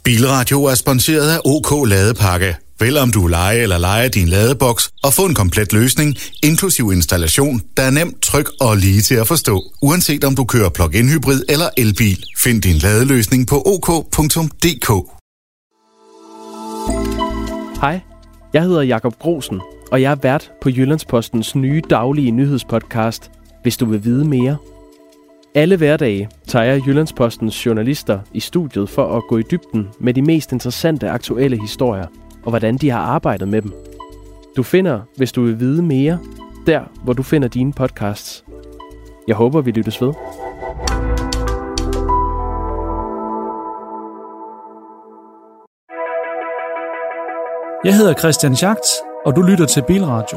Bilradio er sponsoreret af OK Ladepakke. Vælg om du lejer din ladeboks og få en komplet løsning, inklusiv installation, der er nemt, tryg og lige til at forstå. Uanset om du kører plug-in hybrid eller elbil. Find din ladeløsning på ok.dk. Hej, jeg hedder Jakob Grosen, og jeg er vært på Jyllandspostens nye daglige nyhedspodcast, Hvis du vil vide mere. Alle hverdage tager jeg Jyllandspostens journalister i studiet for at gå i dybden med de mest interessante aktuelle historier, og hvordan de har arbejdet med dem. Du finder, hvis du vil vide mere, der hvor du finder dine podcasts. Jeg håber, vi lyttes ved. Jeg hedder Christian Schacht, og du lytter til Bilradio.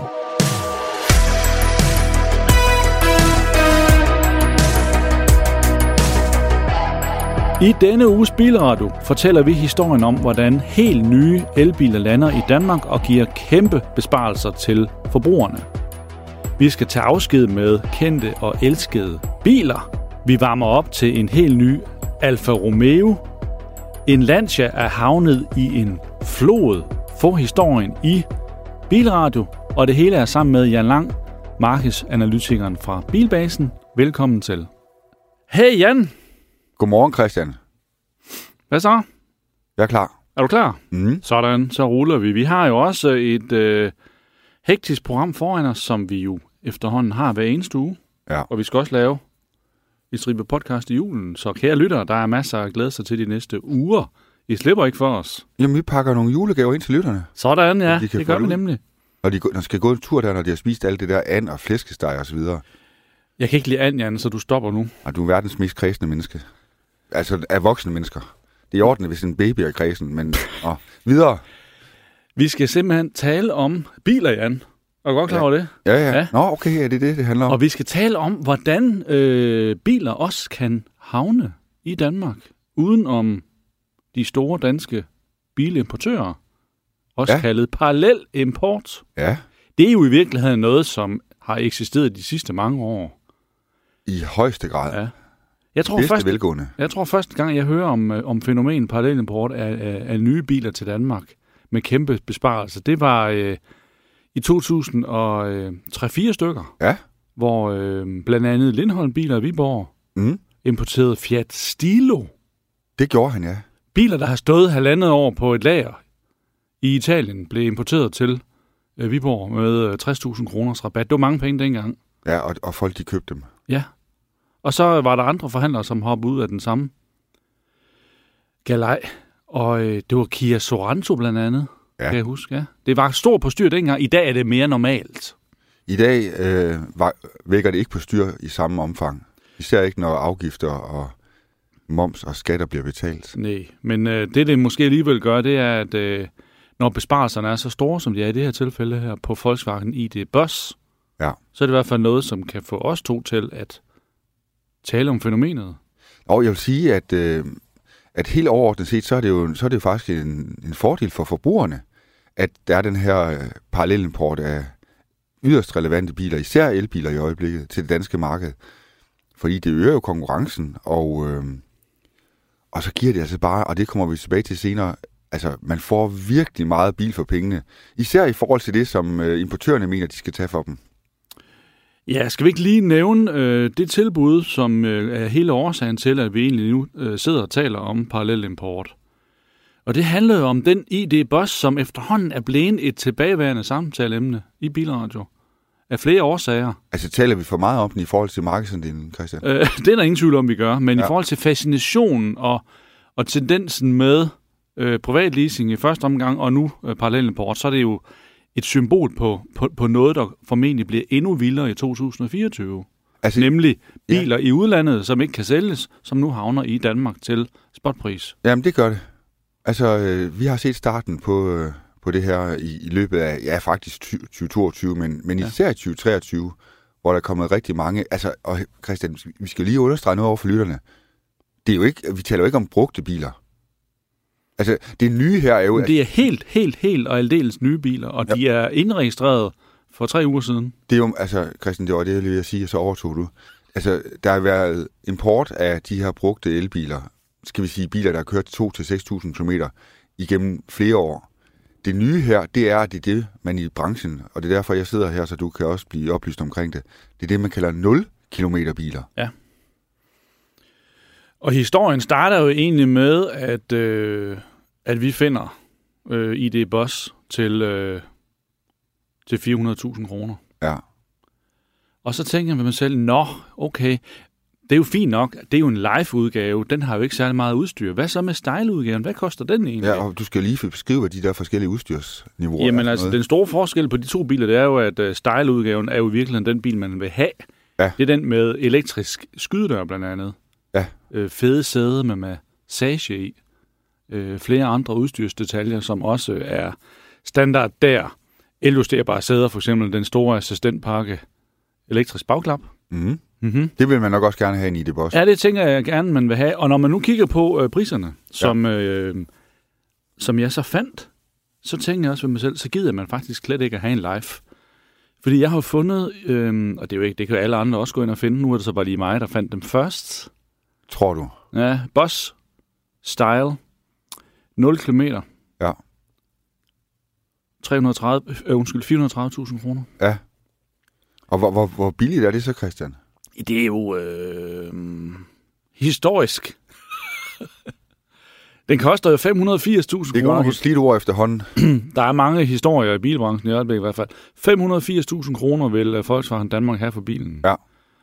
I denne uges Bilradio fortæller vi historien om, hvordan helt nye elbiler lander i Danmark og giver kæmpe besparelser til forbrugerne. Vi skal tage afsked med kendte og elskede biler. Vi varmer op til en helt ny Alfa Romeo. En Lancia er havnet i en flod. Få historien i Bilradio, og det hele er sammen med Jan Lang, markedsanalytikeren fra Bilbasen. Velkommen til. Hey Jan! Godmorgen, Christian. Hvad så? Jeg er klar. Er du klar? Mm. Sådan, så ruller vi. Vi har jo også et hektisk program foran os, som vi jo efterhånden har hver eneste uge. Ja. Og vi skal også lave et stribe podcast i julen. Så kære lyttere, der er masser at glæde sig til de næste uger. I slipper ikke for os. Jamen, vi pakker nogle julegaver ind til lytterne. Sådan, ja. Det gør vi nemlig. Og de skal gå en tur der, når de har spist alt det der and og flæskesteg og så videre. Jeg kan ikke lide and, Jan, så du stopper nu. Og du er verdens mest kredsende menneske. Altså, af voksne mennesker. Det er i orden, hvis en baby er kredsen, men videre. Vi skal simpelthen tale om biler, Jan. Er du godt klar over det? Ja. Nå, okay, er det handler om? Og vi skal tale om, hvordan biler også kan havne i Danmark, uden om de store danske bilimportører, også kaldet parallel import. Ja. Det er jo i virkeligheden noget, som har eksisteret de sidste mange år. I højeste grad. Ja. Jeg tror første gang, jeg hører om fænomenet parallelimport af nye biler til Danmark med kæmpe besparelser, det var i 2003-4 stykker, hvor blandt andet Lindholm Biler i Viborg importerede Fiat Stilo. Det gjorde han, ja. Biler, der har stået 1,5 år på et lager i Italien, blev importeret til Viborg med 60.000 kroners rabat. Det var mange penge dengang. Ja, og folk de købte dem. Ja. Og så var der andre forhandlere, som hoppede ud af den samme galej. Og det var Kia Sorento blandt andet, kan jeg huske. Ja. Det var stort på styr dengang. I dag er det mere normalt. I dag vækker det ikke på styr i samme omfang. Især ikke, når afgifter og moms og skatter bliver betalt. Nej, men det måske alligevel gør, det er, at når besparelserne er så store, som de er i det her tilfælde her på Volkswagen ID Buzz, så er det i hvert fald noget, som kan få os to til at tale om fænomenet. Og jeg vil sige, at helt overordnet set, så er det jo faktisk en fordel for forbrugerne, at der er den her parallelimport af yderst relevante biler, især elbiler i øjeblikket, til det danske marked. Fordi det øger jo konkurrencen, og så giver det altså bare, og det kommer vi tilbage til senere, altså man får virkelig meget bil for pengene. Især i forhold til det, som importørerne mener, de skal tage for dem. Ja, skal vi ikke lige nævne det tilbud, som er hele årsagen til, at vi egentlig nu sidder og taler om parallelimport. Og det handlede om den ID Buzz, som efterhånden er blevet et tilbageværende samtaleemne i Bilradio. Af flere årsager. Altså taler vi for meget om den i forhold til markedsandelen, Christian? Det er der ingen tvivl om, vi gør. Men i forhold til fascinationen og tendensen med privatleasing i første omgang, og nu parallelimport, så er det jo et symbol på noget, der formentlig bliver endnu vildere i 2024. Altså, nemlig biler i udlandet, som ikke kan sælges, som nu havner i Danmark til spotpris. Jamen, det gør det. Altså, vi har set starten på det her i løbet af, faktisk 2022, men især i 2023, hvor der er kommet rigtig mange. Altså, og Christian, vi skal lige understrege noget over for lytterne. Det er jo ikke, vi taler jo ikke om brugte biler. Altså, det nye her er jo... Det er helt og aldeles nye biler, og de er indregistreret for 3 uger siden. Det er jo, altså, Christian, det var det, jeg sige, og så overtog du. Altså, der har været import af de her brugte elbiler skal vi sige, biler, der har kørt 2.000-6.000 km igennem flere år. Det nye her, det er det, man i branchen, og det er derfor, jeg sidder her, så du kan også blive oplyst omkring det. Det er det, man kalder 0-kilometer-biler. Ja. Og historien starter jo egentlig med, at vi finder ID Boss til 400.000 kroner. Ja. Og så tænker jeg med mig selv, okay, det er jo fint nok. Det er jo en live-udgave. Den har jo ikke særlig meget udstyr. Hvad så med style-udgaven? Hvad koster den egentlig? Ja, og du skal lige beskrive de der forskellige udstyrsniveauer. Jamen altså, den store forskel på de to biler, det er jo, at style-udgaven er jo virkelig den bil, man vil have. Ja. Det er den med elektrisk skydedør blandt andet. Ja. Fede sæde med massage i. Flere andre udstyrsdetaljer, som også er standard der. Eljusterbare sæder, for eksempel den store assistentpakke. Elektrisk bagklap. Mm-hmm. Mm-hmm. Det vil man nok også gerne have en ID Boss. Ja, det tænker jeg gerne, man vil have. Og når man nu kigger på priserne, som jeg så fandt, så tænker jeg også ved mig selv, så gider man faktisk slet ikke at have en live. Fordi jeg har fundet, og det er jo ikke, det kan jo alle andre også gå ind og finde, nu er det så bare lige mig, der fandt dem først. Tror du? Ja, Boss Style, 0 kilometer. Ja. 430.000 kroner. Ja. Og hvor billigt er det så, Christian? Det er jo historisk. Den koster jo 580.000 kroner. Det går nok et slidt ord efterhånden. Der er mange historier i bilbranchen i øjeblikket i hvert fald. 580.000 kroner vil Volkswagen Danmark have for bilen. Ja.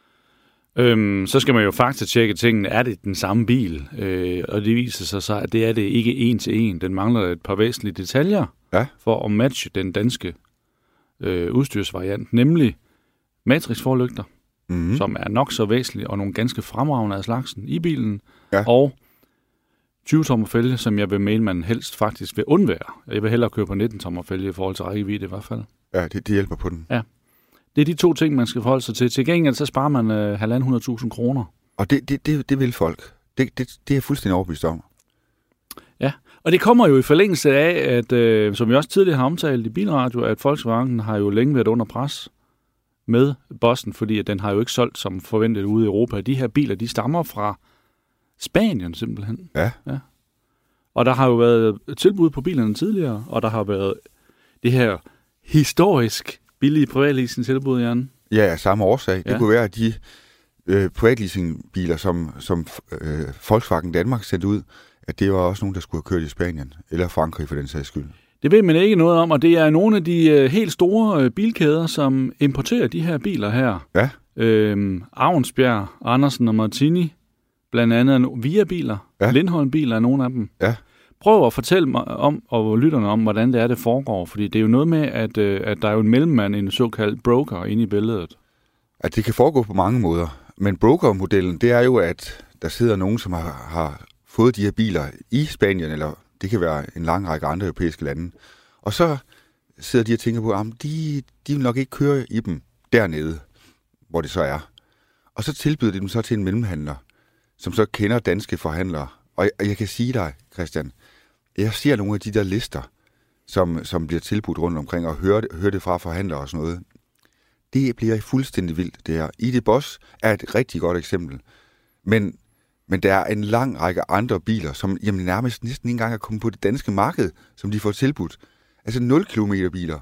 Så skal man jo faktisk tjekke tingene. Er det den samme bil? Og det viser sig så, at det er det ikke en til en. Den mangler et par væsentlige detaljer for at matche den danske udstyrsvariant, nemlig matrixforlygter, som er nok så væsentlige, og nogle ganske fremragende af slagsen i bilen, og 20-tommer fælge, som jeg vil mene, man helst faktisk vil undvære. Jeg vil hellere køre på 19-tommer fælge i forhold til rækkevidde i hvert fald. Ja, det hjælper på den. Ja. Det er de to ting, man skal forholde sig til. Til gengæld så sparer man 1.500.000 kroner. Og det vil folk. Det er jeg fuldstændig overbevist om. Ja, og det kommer jo i forlængelse af, at som vi også tidligere har omtalt i Bilradio, at Volkswagen har jo længe været under pres med Bossen, fordi at den har jo ikke solgt som forventet ude i Europa. De her biler, de stammer fra Spanien simpelthen. Ja. Og der har jo været tilbud på bilerne tidligere, og der har været det her historisk billige privatleasing-tilbud, Jan. Ja, samme årsag. Det kunne være, at de privatleasingbiler, som Volkswagen Danmark sendte ud, at det var også nogen, der skulle have kørt i Spanien, eller Frankrig for den sags skyld. Det ved man ikke noget om, og det er nogle af de helt store bilkæder, som importerer de her biler her. Ja. Avnsbjerg, Andersen og Martini, blandt andet Via-biler, Lindholm-biler er nogle af dem. Ja. Prøv at fortælle mig om, og lytterne om, hvordan det foregår, fordi det er jo noget med, at der er jo en mellemmand, en såkaldt broker, inde i billedet. At det kan foregå på mange måder, men brokermodellen, det er jo, at der sidder nogen, som har fået de her biler i Spanien, eller det kan være en lang række andre europæiske lande, og så sidder de og tænker på, at de vil nok ikke køre i dem dernede, hvor det så er. Og så tilbyder de dem så til en mellemhandler, som så kender danske forhandlere. Og jeg kan sige dig, Christian, jeg ser nogle af de der lister, som bliver tilbudt rundt omkring, og hører det fra forhandlere og sådan noget. Det bliver fuldstændig vildt, det her. ID Boss er et rigtig godt eksempel. Men der er en lang række andre biler, som nærmest næsten ikke engang er kommet på det danske marked, som de får tilbudt. Altså 0-kilometer biler.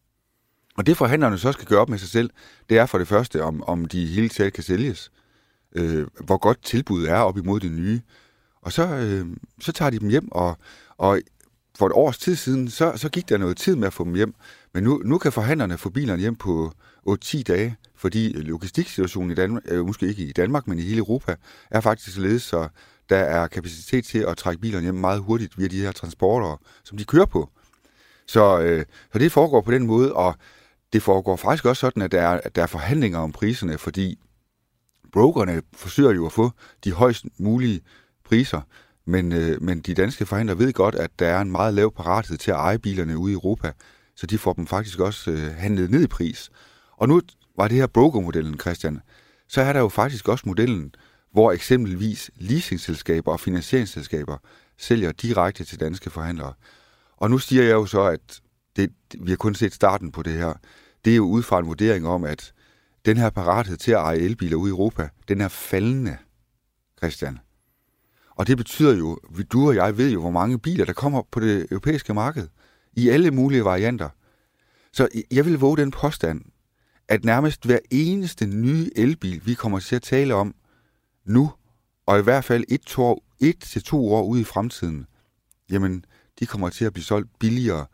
Og det forhandlerne så skal gøre op med sig selv, det er for det første, om de hele taget kan sælges. Hvor godt tilbuddet er op imod det nye. Og så tager de dem hjem, og for et års tid siden, så gik der noget tid med at få dem hjem. Men nu kan forhandlerne få bilerne hjem på 8-10 dage, fordi logistiksituationen i Danmark, måske ikke i Danmark, men i hele Europa, er faktisk således, så der er kapacitet til at trække bilerne hjem meget hurtigt via de her transporter, som de kører på. Så det foregår på den måde, og det foregår faktisk også sådan, at der er forhandlinger om priserne, fordi brokerne forsøger jo at få de højst mulige priser, men de danske forhandlere ved godt, at der er en meget lav parathed til at eje bilerne ude i Europa, så de får dem faktisk også handlet ned i pris. Og nu var det her brokermodellen, Christian, så er der jo faktisk også modellen, hvor eksempelvis leasingselskaber og finansieringsselskaber sælger direkte til danske forhandlere. Og nu siger jeg jo så, at vi har kun set starten på det her. Det er jo ud fra en vurdering om, at den her parathed til at eje elbiler ude i Europa, den er faldende, Christian. Og det betyder jo, du og jeg ved jo, hvor mange biler, der kommer på det europæiske marked. I alle mulige varianter. Så jeg vil våge den påstand, at nærmest hver eneste nye elbil, vi kommer til at tale om nu, og i hvert fald 1 til 2 år ude i fremtiden, jamen, de kommer til at blive solgt billigere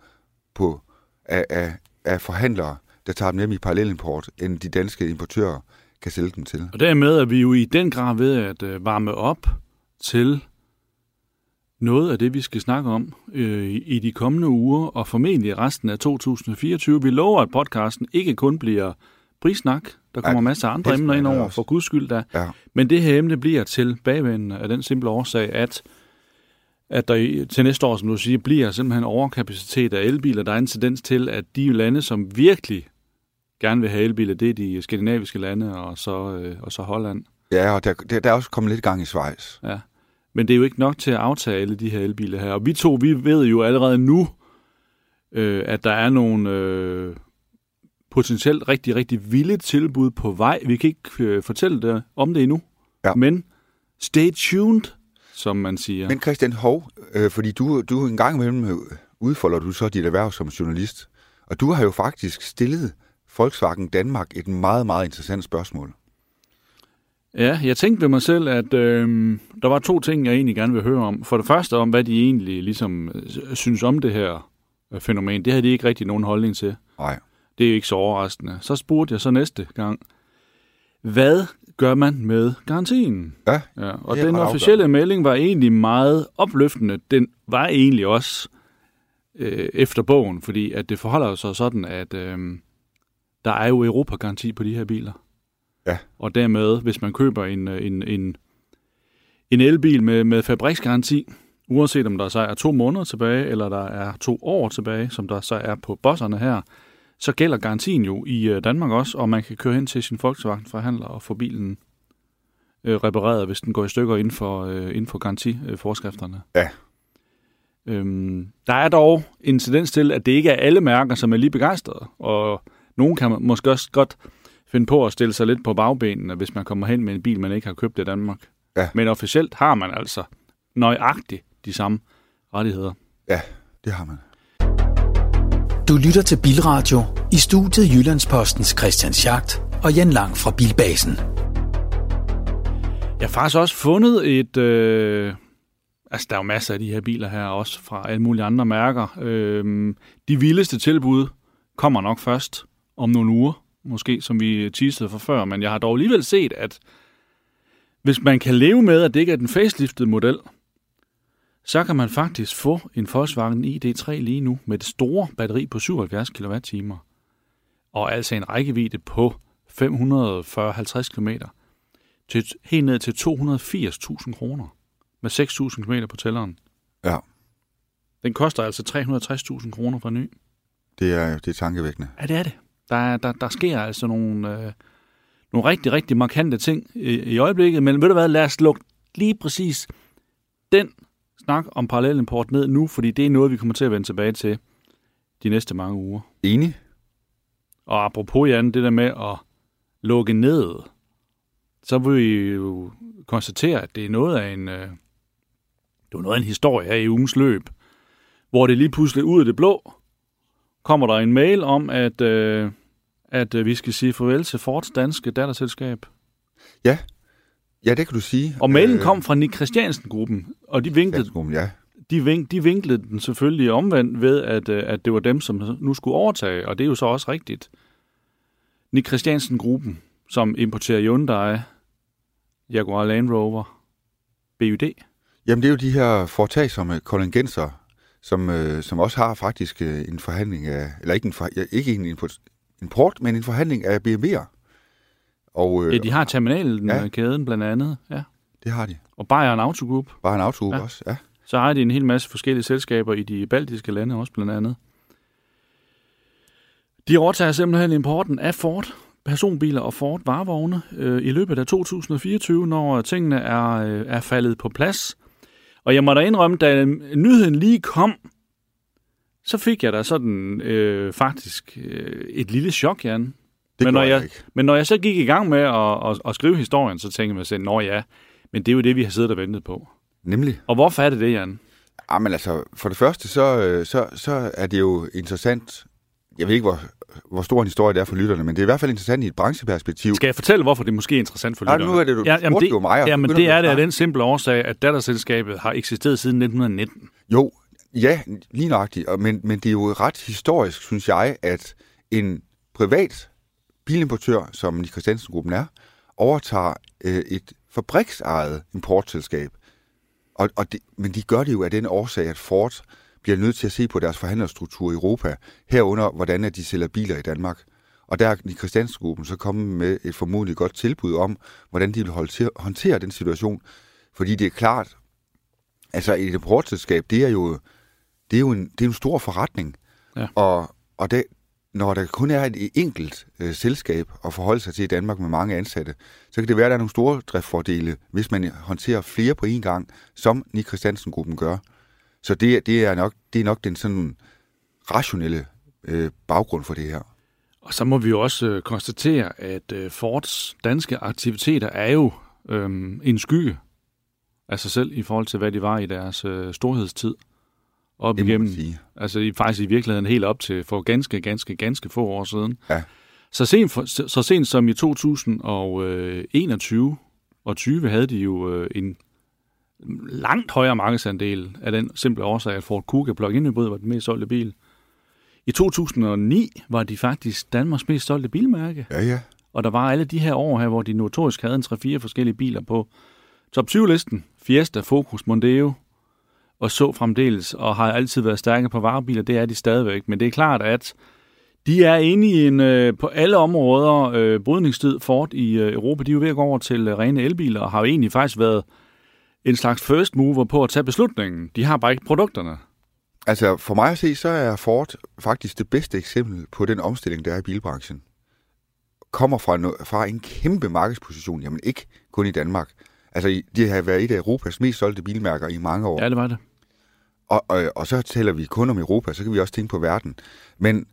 af forhandlere, der tager dem hjem i parallelimport, end de danske importører kan sælge dem til. Og dermed er vi jo i den grad ved at varme op til noget af det, vi skal snakke om i de kommende uger, og formentlig resten af 2024. Vi lover, at podcasten ikke kun bliver prissnak. Der kommer masser af andre emner ind over, for guds skyld da. Ja. Men det her emne bliver tilbagevendende af den simple årsag, at der til næste år, som du siger, bliver simpelthen overkapacitet af elbiler. Der er en tendens til, at de lande, som virkelig gerne vil have elbiler, det er de skandinaviske lande og så Holland. Ja, og der er også kommet lidt gang i Schweiz. Ja. Men det er jo ikke nok til at aftage alle de her elbiler her. Og vi ved jo allerede nu, at der er nogle potentielt rigtig, rigtig vilde tilbud på vej. Vi kan ikke fortælle om det endnu, men stay tuned, som man siger. Men Christian Hov, fordi du en gang imellem udfolder du så dit erhverv som journalist, og du har jo faktisk stillet Volkswagen Danmark et meget, meget interessant spørgsmål. Ja, jeg tænkte ved mig selv, at der var 2 ting, jeg egentlig gerne vil høre om. For det første om, hvad de egentlig ligesom synes om det her fænomen. Det havde de ikke rigtig nogen holdning til. Nej. Det er ikke så overraskende. Så spurgte jeg så næste gang, hvad gør man med garantien? Ja, og den officielle melding var egentlig meget opløftende. Den var egentlig også efter bogen, fordi at det forholder sig sådan, at der er jo Europa-garanti på de her biler. Ja. Og dermed, hvis man køber en elbil med fabriksgaranti, uanset om der så er 2 måneder tilbage, eller der er 2 år tilbage, som der så er på bosserne her, så gælder garantien jo i Danmark også, og man kan køre hen til sin Volkswagen-forhandler og få bilen repareret, hvis den går i stykker inden for garantiforskrifterne. Ja. Der er dog en tendens til, at det ikke er alle mærker, som er lige begejstrede, og nogen kan måske også godt finde på at stille sig lidt på bagbenene, hvis man kommer hen med en bil, man ikke har købt i Danmark. Ja. Men officielt har man altså nøjagtigt de samme rettigheder. Ja, det har man. Du lytter til Bilradio i studiet Jyllandspostens Christian Schacht og Jan Lang fra Bilbasen. Jeg har faktisk også fundet et... Altså, der er jo masser af de her biler her, også fra alle mulige andre mærker. De vildeste tilbud kommer nok først om nogle uger, måske, som vi teasede for før. Men jeg har dog alligevel set, at hvis man kan leve med, at det ikke er den faceliftede model, så kan man faktisk få en Volkswagen ID3 lige nu med det store batteri på 77 kWh. Og altså en rækkevidde på 540-50 km helt ned til 280.000 kroner med 6.000 km på tælleren. Ja. Den koster altså 360.000 kroner for ny. Det er tankevækkende. Ja, det er det. Der sker altså nogle rigtig, rigtig markante ting i øjeblikket. Men ved du hvad, lad os lukke lige præcis den snak om parallelimport ned nu, fordi det er noget, vi kommer til at vende tilbage til de næste mange uger. Enig. Og apropos, Jan, det der med at lukke ned, så vil vi jo konstatere, at det er noget af en historie her i ugens løb, hvor det lige pludselig ud af det blå kommer der en mail om, at vi skal sige farvel til Fords danske datterselskab. Ja. Ja, det kan du sige. Og mailen kom fra Nick Christiansen-gruppen, og de vinklede den selvfølgelig omvendt ved, at det var dem, som nu skulle overtage, og det er jo så også rigtigt. Nick Christiansen-gruppen, som importerer Hyundai, Jaguar Land Rover, BYD. Jamen, det er jo de her foretagsomme kontingenser, som også har faktisk en forhandling af, eller ikke en import, men en forhandling af BMW'er. Og, ja, de har terminalen, kæden blandt andet. Ja. Det har de. Og Bayern Auto Group. Bayern Auto Group også, ja. Så har de en hel masse forskellige selskaber i de baltiske lande også blandt andet. De overtager simpelthen importen af Ford personbiler og Ford varevogne i løbet af 2024, når tingene er faldet på plads. Og jeg må da indrømme, da nyheden lige kom, så fik jeg da sådan faktisk et lille chok, Jan. Men når jeg så gik i gang med at skrive historien, så tænkte jeg mig selv, nå ja, men det er jo det, vi har siddet og ventet på. Nemlig. Og hvorfor er det, Jan? Men altså, for det første, så er det jo interessant. Jeg ved ikke, hvor stor en historie det er for lytterne, men det er i hvert fald interessant i et brancheperspektiv. Skal jeg fortælle, hvorfor det måske er interessant for lytterne? Nu er det, du spurgte jo mig. Jamen, det er det af den simple årsag, at datterselskabet har eksisteret siden 1919. Jo, ja, lige nøjagtigt. Men det er jo ret historisk, synes jeg, at en privat bilimportør, som Nik Christiansen-gruppen er, overtager et fabriksejet importselskab. Men de gør det jo af den årsag, at Ford bliver nødt til at se på deres forhandlerstruktur i Europa, herunder hvordan de sælger biler i Danmark. Og der er Nik Christiansen-gruppen så kommet med et formodentlig godt tilbud om, hvordan de vil håndtere den situation. Fordi det er klart, altså et importselskab, det er jo en stor forretning. Ja. Og det, når der kun er et enkelt selskab at forholde sig til i Danmark med mange ansatte, så kan det være, at der er nogle store driftsfordele, hvis man håndterer flere på én gang, som Nik Christiansen-gruppen gør. Så det er nok den sådan rationelle baggrund for det her. Og så må vi jo også konstatere, at Fords danske aktiviteter er jo en skygge af sig selv i forhold til, hvad de var i deres storhedstid. Op igennem, altså faktisk i virkeligheden helt op til for ganske få år siden. Ja. Så sent som i 2021 og 20 havde de jo en langt højere markedsandel af den simple årsag, at Ford Kuga plug-in hybrid var den mest solgte bil. I 2009 var de faktisk Danmarks mest solgte bilmærke. Ja. Og der var alle de her år her, hvor de notorisk havde 3-4 forskellige biler på top 20-listen. Fiesta, Focus, Mondeo og så fremdeles, og har altid været stærke på varebiler. Det er de stadigvæk. Men det er klart, at de er inde i en på alle områder brydningstid Ford i Europa. De er jo ved at gå over til rene elbiler, og har jo egentlig faktisk været en slags first mover på at tage beslutningen. De har bare ikke produkterne. Altså, for mig at se, så er Ford faktisk det bedste eksempel på den omstilling, der er i bilbranchen. Kommer fra en kæmpe markedsposition, jamen ikke kun i Danmark. Altså, de har været et af Europas mest solgte bilmærker i mange år. Ja, det var det. Og så taler vi kun om Europa, så kan vi også tænke på verden. Men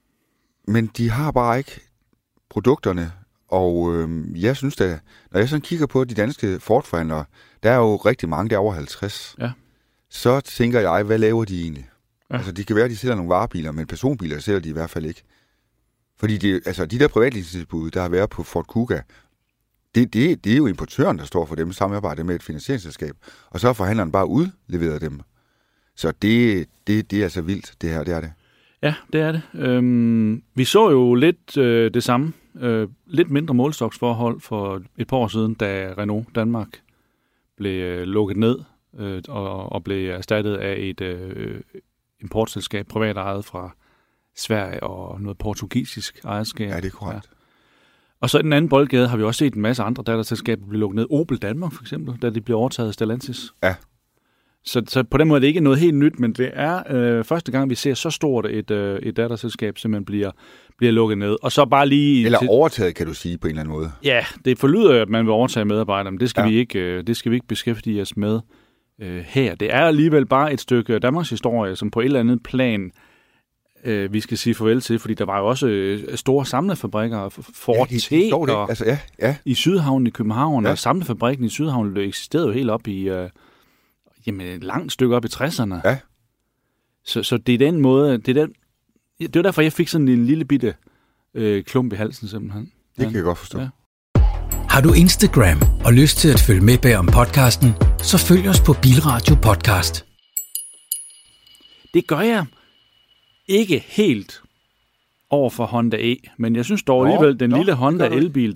de har bare ikke produkterne, og jeg synes da, når jeg sådan kigger på de danske Ford-forhandlere, der er jo rigtig mange, der er over 50. Ja. Så tænker jeg, hvad laver de egentlig? Ja. Altså, det kan være, at de sælger nogle varebiler, men personbiler sælger de i hvert fald ikke. Fordi de der privatleasingtilbud, der har været på Ford Kuga, det er jo importøren, der står for dem, samarbejde med et finansieringsselskab, og så har forhandleren bare udleveret dem. Så det er altså vildt, det her, det er det. Ja, det er det. Vi så jo lidt det samme, lidt mindre målstoksforhold for et par år siden, da Renault Danmark blev lukket ned og blev erstattet af et importselskab, privat ejet fra Sverige og noget portugisisk ejerskab. Ja, det er korrekt. Ja. Og så i den anden boldgade har vi også set en masse andre datterselskaber blive lukket ned. Opel Danmark for eksempel, da de blev overtaget af Stellantis. Ja. Så på den måde er det ikke noget helt nyt, men det er første gang, vi ser så stort et datterselskab, simpelthen bliver lukket ned. Og så bare lige... Eller overtaget, kan du sige, på en eller anden måde. Ja, det forlyder, at man vil overtage medarbejdere, men det skal vi ikke beskæftige os med her. Det er alligevel bare et stykke Danmarks historie, som på et eller andet plan vi skal sige farvel til, fordi der var jo også store samlefabrikker, Ford i Sydhavnen i København, og samlefabrikken i Sydhavnen, der eksisterede jo helt op i et langt stykke op i 60'erne. Ja. Så det er den måde, det var derfor, jeg fik sådan en lille bitte klump i halsen simpelthen. Det kan jeg godt forstå. Ja. Har du Instagram og lyst til at følge med bag om podcasten, så følg os på Bilradio Podcast. Det gør jeg ikke helt over for Honda E, men jeg synes dog alligevel, den lille Honda elbil,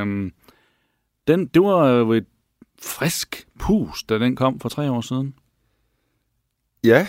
det var jo et frisk pus, da den kom for 3 år siden. Ja.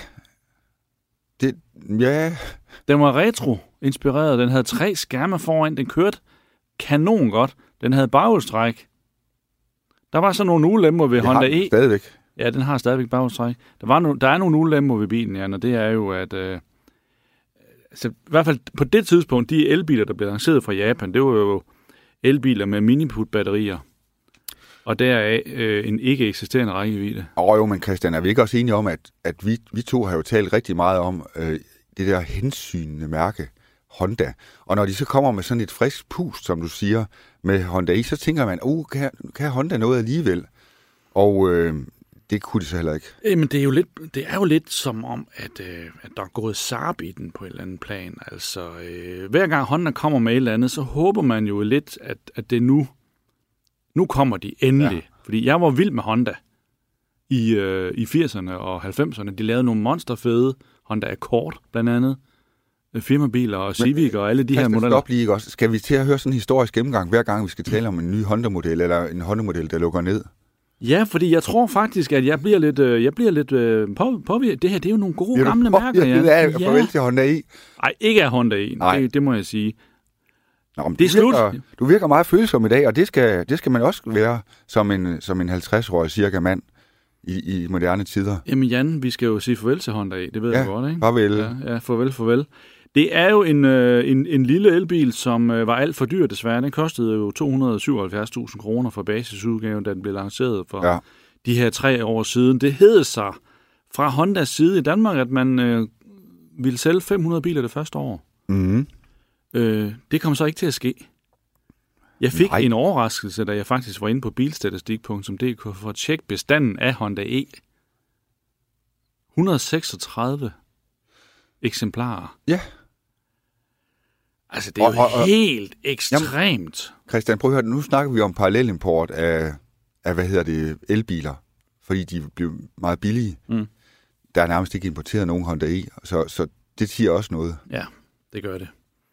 Den var retro-inspireret, den havde 3 skærme foran, den kørte kanon godt, den havde baghjulstræk. Der var så nogle ulemper ved Honda E. Stadigvæk. Ja, den har stadigvæk baghjulstræk. Der er nogle ulemper ved bilen, ja, og det er jo, at i hvert fald på det tidspunkt, de elbiler, der blev lanceret fra Japan, det var jo elbiler med miniput-batterier. Og der er en ikke eksisterende rækkevidde. Jo, men Christian, er vi ikke også enige om, at vi to har jo talt rigtig meget om det der hensynende mærke, Honda. Og når de så kommer med sådan et frisk pust, som du siger, med Honda E, så tænker man, kan Honda noget alligevel? Og det kunne de så heller ikke. Men det er jo lidt som om, at der er gået Saab i den på et eller andet plan. Altså, hver gang Honda kommer med et eller andet, så håber man jo lidt, at det nu kommer de endelig. Ja. Fordi jeg var vild med Honda i 80'erne og 90'erne. De lavede nogle monsterfede Honda Accord, blandt andet. Firmabiler og Civic og alle de her modeller. Stop lige også. Skal vi til at høre sådan en historisk gennemgang, hver gang vi skal tale om en ny Honda-model, eller en Honda-model, der lukker ned? Ja, fordi jeg tror faktisk, at jeg bliver lidt påvirket. Det her, det er jo nogle gode gamle mærker. Ja. Farvel til Honda i. Nej, ikke af Honda i. Det må jeg sige. Nå, det er slut. Du virker meget følsom i dag, og det skal man også være som en 50-årig cirka mand i moderne tider. Jamen Jan, vi skal jo sige farvel til Honda i. Det ved jeg godt, ikke? Farvel. Ja, farvel. Det er jo en lille elbil, som var alt for dyr desværre. Den kostede jo 277.000 kroner for basisudgaven, da den blev lanceret for de her 3 år siden. Det hed sig fra Hondas side i Danmark, at man ville sælge 500 biler det første år. Mm. Det kom så ikke til at ske. Jeg fik en overraskelse, da jeg faktisk var inde på bilstatistik.dk for at tjekke bestanden af Honda E. 136 eksemplarer. Ja. Altså, det er jo helt ekstremt. Jamen, Christian, prøv at høre, nu snakker vi om parallelimport af elbiler, fordi de blev meget billige. Mm. Der er nærmest ikke importeret nogen Honda E, så det siger også noget. Ja, det gør det.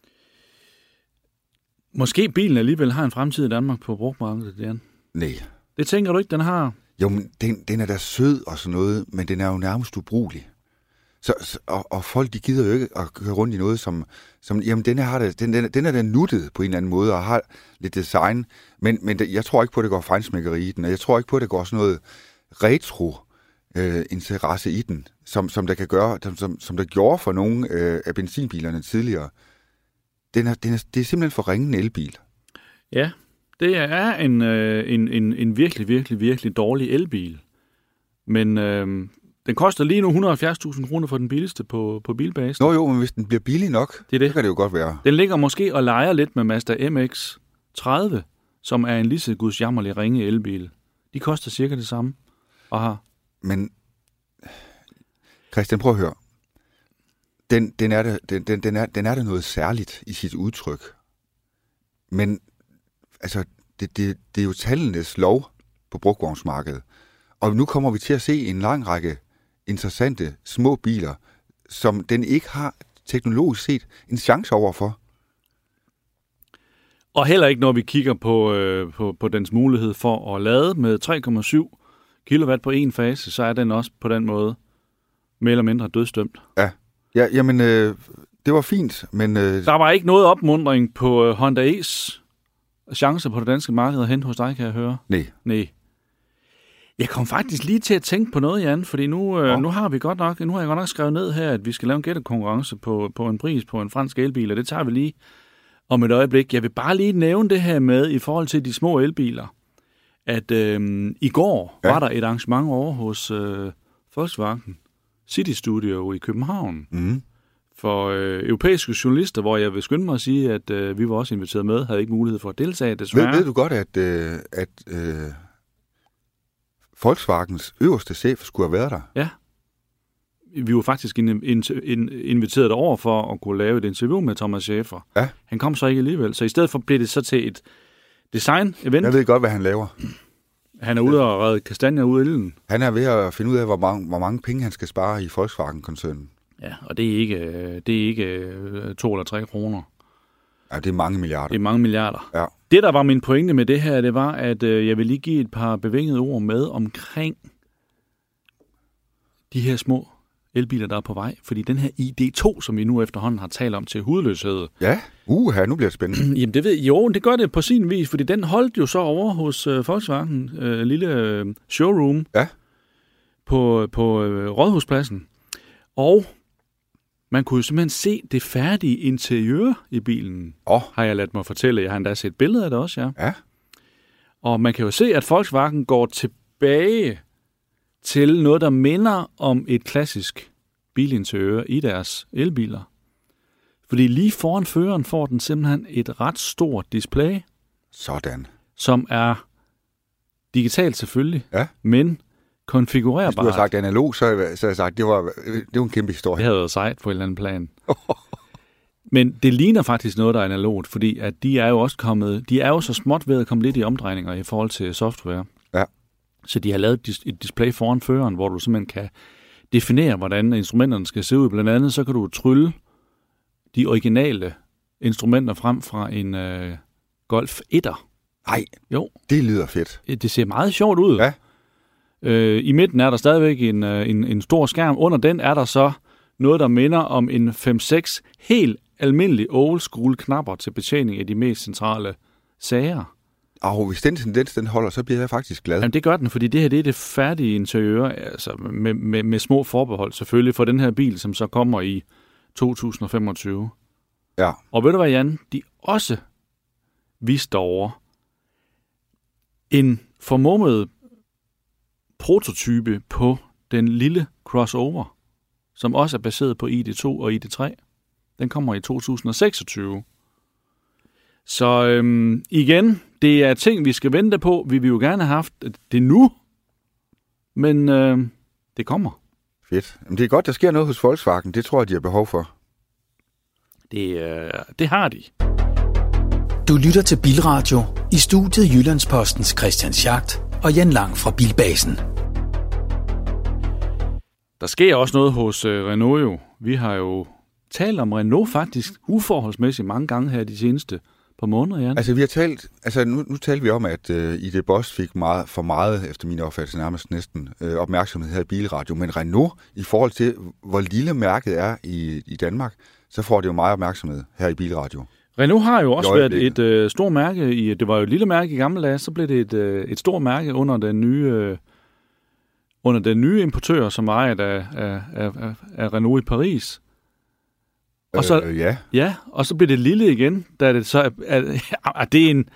Måske bilen alligevel har en fremtid i Danmark på brugtmarkedet, Jan. Nej. Det tænker du ikke, den har? Jo, men den er da sød og sådan noget, men den er jo nærmest ubrugelig. Og folk, de gider jo ikke at køre rundt i noget, som jamen, den er da nuttet på en eller anden måde, og har lidt design, men jeg tror ikke på, at det går fejnsmækkeri i den, og jeg tror ikke på, at det går sådan noget retro-interesse i den, som der kan gøre, som der gjorde for nogle af benzinbilerne tidligere. Det er simpelthen for ringe en elbil. Ja, det er en virkelig, virkelig, virkelig dårlig elbil, men den koster lige nu 170.000 kroner for den billigste på bilbasen. Jo, men hvis den bliver billig nok, det kan det jo godt være. Den ligger måske og leger lidt med Mazda MX-30, som er en lige så gudsjammerlig ringe elbil. De koster cirka det samme. Aha. Men, Christian, prøv at høre. Den er der noget særligt i sit udtryk. Men, altså, det er jo tallenes lov på brugtvognsmarkedet. Og nu kommer vi til at se en lang række interessante små biler, som den ikke har teknologisk set en chance overfor. Og heller ikke, når vi kigger på dens mulighed for at lade med 3,7 kW på en fase, så er den også på den måde mere eller mindre dødsdømt. Ja, jamen, det var fint, men... Der var ikke noget opmuntring på Honda E's chancer på det danske marked at hente hos dig, kan jeg høre. Nej. Jeg kom faktisk lige til at tænke på noget, Jan, fordi nu har jeg godt nok skrevet ned her, at vi skal lave en gættekonkurrence på en pris på en fransk elbil, og det tager vi lige om et øjeblik. Jeg vil bare lige nævne det her med i forhold til de små elbiler, at i går var der et arrangement over hos Volkswagen City Studio i København for europæiske journalister, hvor jeg vil skynde mig at sige, at vi var også inviteret med, havde ikke mulighed for at deltage, desværre. Ved du godt, at Volkswagens øverste chef skulle have været der? Ja. Vi var faktisk inviteret derover for at kunne lave et interview med Thomas Schäfer. Ja. Han kom så ikke alligevel, så i stedet for blev det så til et design-event. Jeg ved godt, hvad han laver. Han er ude og redde kastanjer ud af ilden. Han er ved at finde ud af, hvor mange penge han skal spare i Volkswagen-koncernen. Ja, og det er ikke 2 eller 3 kroner. Ja, det er mange milliarder. Det er mange milliarder. Ja. Det, der var min pointe med det her, det var, at jeg vil lige give et par bevingede ord med omkring de her små elbiler, der er på vej. Fordi den her ID2, som vi nu efterhånden har talt om til hudløshed. Ja, nu bliver det spændende. Jamen, det gør det på sin vis, fordi den holdt jo så over hos Volkswagen, lille showroom på Rådhuspladsen. Og man kunne jo simpelthen se det færdige interiør i bilen, har jeg ladt mig fortælle. Jeg har endda set billeder af det også, ja. Og man kan jo se, at Volkswagen går tilbage til noget, der minder om et klassisk bilinteriør i deres elbiler. Fordi lige foran føreren får den simpelthen et ret stort display. Sådan. Som er digitalt selvfølgelig, ja. men konfigurerbart. Hvis du har sagt analog, så har jeg sagt, det var en kæmpe historie. Det havde været sejt på en eller anden plan. Men det ligner faktisk noget, der er analogt, fordi at de er jo så småt ved at komme lidt i omdrejninger i forhold til software. Ja. Så de har lavet et display foran føreren, hvor du simpelthen kan definere, hvordan instrumenterne skal se ud. Blandt andet så kan du trylle de originale instrumenter frem fra en Golf 1'er. Nej, jo. Det lyder fedt. Det ser meget sjovt ud. Ja. I midten er der stadigvæk en stor skærm. Under den er der så noget, der minder om en 5-6 helt almindelige old school knapper til betjening af de mest centrale sager. Og hvis den tendens den holder, så bliver jeg faktisk glad. Jamen, det gør den, fordi det her det er det færdige interiør, altså med små forbehold selvfølgelig for den her bil, som så kommer i 2025. Ja. Og ved du hvad, Jan? De også viste over en formummet prototype på den lille crossover, som også er baseret på ID2 og ID3. Den kommer i 2026. Så igen, det er ting, vi skal vente på. Vi vil jo gerne have haft det nu, men det kommer. Fedt. Men det er godt, der sker noget hos Volkswagen. Det tror jeg, de har behov for. Det har de. Du lytter til Bilradio. I studiet Jyllandspostens Christian Schacht og Jan Lang fra Bilbasen. Der sker også noget hos Renault jo. Vi har jo talt om Renault faktisk uforholdsmæssigt mange gange her de seneste par måneder, Jan. Altså vi har talt, nu talte vi om, at ID Boss fik for meget, efter min opfattelse nærmest næsten, opmærksomhed her i Bilradio. Men Renault, i forhold til hvor lille mærket er i Danmark, så får det jo meget opmærksomhed her i Bilradio. Renault har jo også været et stort mærke, det var jo et lille mærke i gamle dage, så blev det et stort mærke under den nye importør, som var ejet af Renault i Paris. Og så, ja, og så blev det lille igen, da det så det er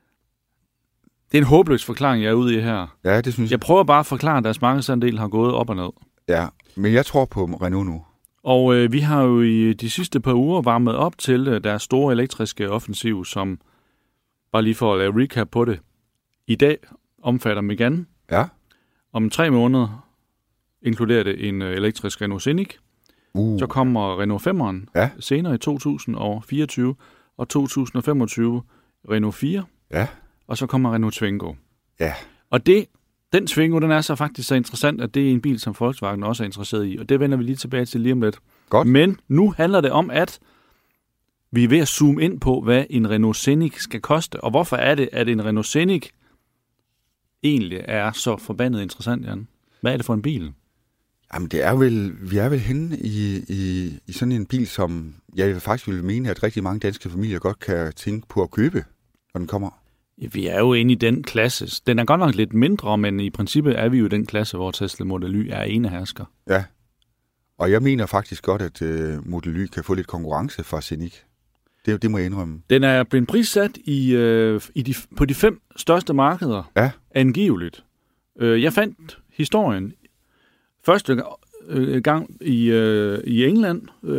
en håbløs forklaring, jeg er ude i her. Ja, det synes jeg. Jeg prøver bare at forklare, at deres markedsandel har gået op og ned. Ja, men jeg tror på Renault nu. Og vi har jo i de sidste par uger varmet op til deres store elektriske offensiv, som, bare lige for at lave recap på det, i dag omfatter Megane. Ja. Om 3 måneder inkluderer det en elektrisk Renault Scenic. Så kommer Renault 5'eren senere i 2024, og 2025 Renault 4. Ja. Og så kommer Renault Twingo. Ja. Og den Twingo, den er så faktisk så interessant, at det er en bil, som Volkswagen også er interesseret i. Og det vender vi lige tilbage til lige om lidt. Godt. Men nu handler det om, at vi er ved at zoome ind på, hvad en Renault Scenic skal koste. Og hvorfor er det, at en Renault Scenic egentlig er så forbandet interessant, Jan? Hvad er det for en bil? Jamen, vi er vel henne i sådan en bil, som jeg faktisk vil mene, at rigtig mange danske familier godt kan tænke på at købe, når den kommer. Ja, vi er jo inde i den klasse. Den er godt nok lidt mindre, men i princippet er vi jo i den klasse, hvor Tesla Model Y er enehersker. Ja, og jeg mener faktisk godt, at Model Y kan få lidt konkurrence fra Scenic. Det må jeg indrømme. Den er blevet prissat på de 5 største markeder, angiveligt. Jeg fandt historien første gang i England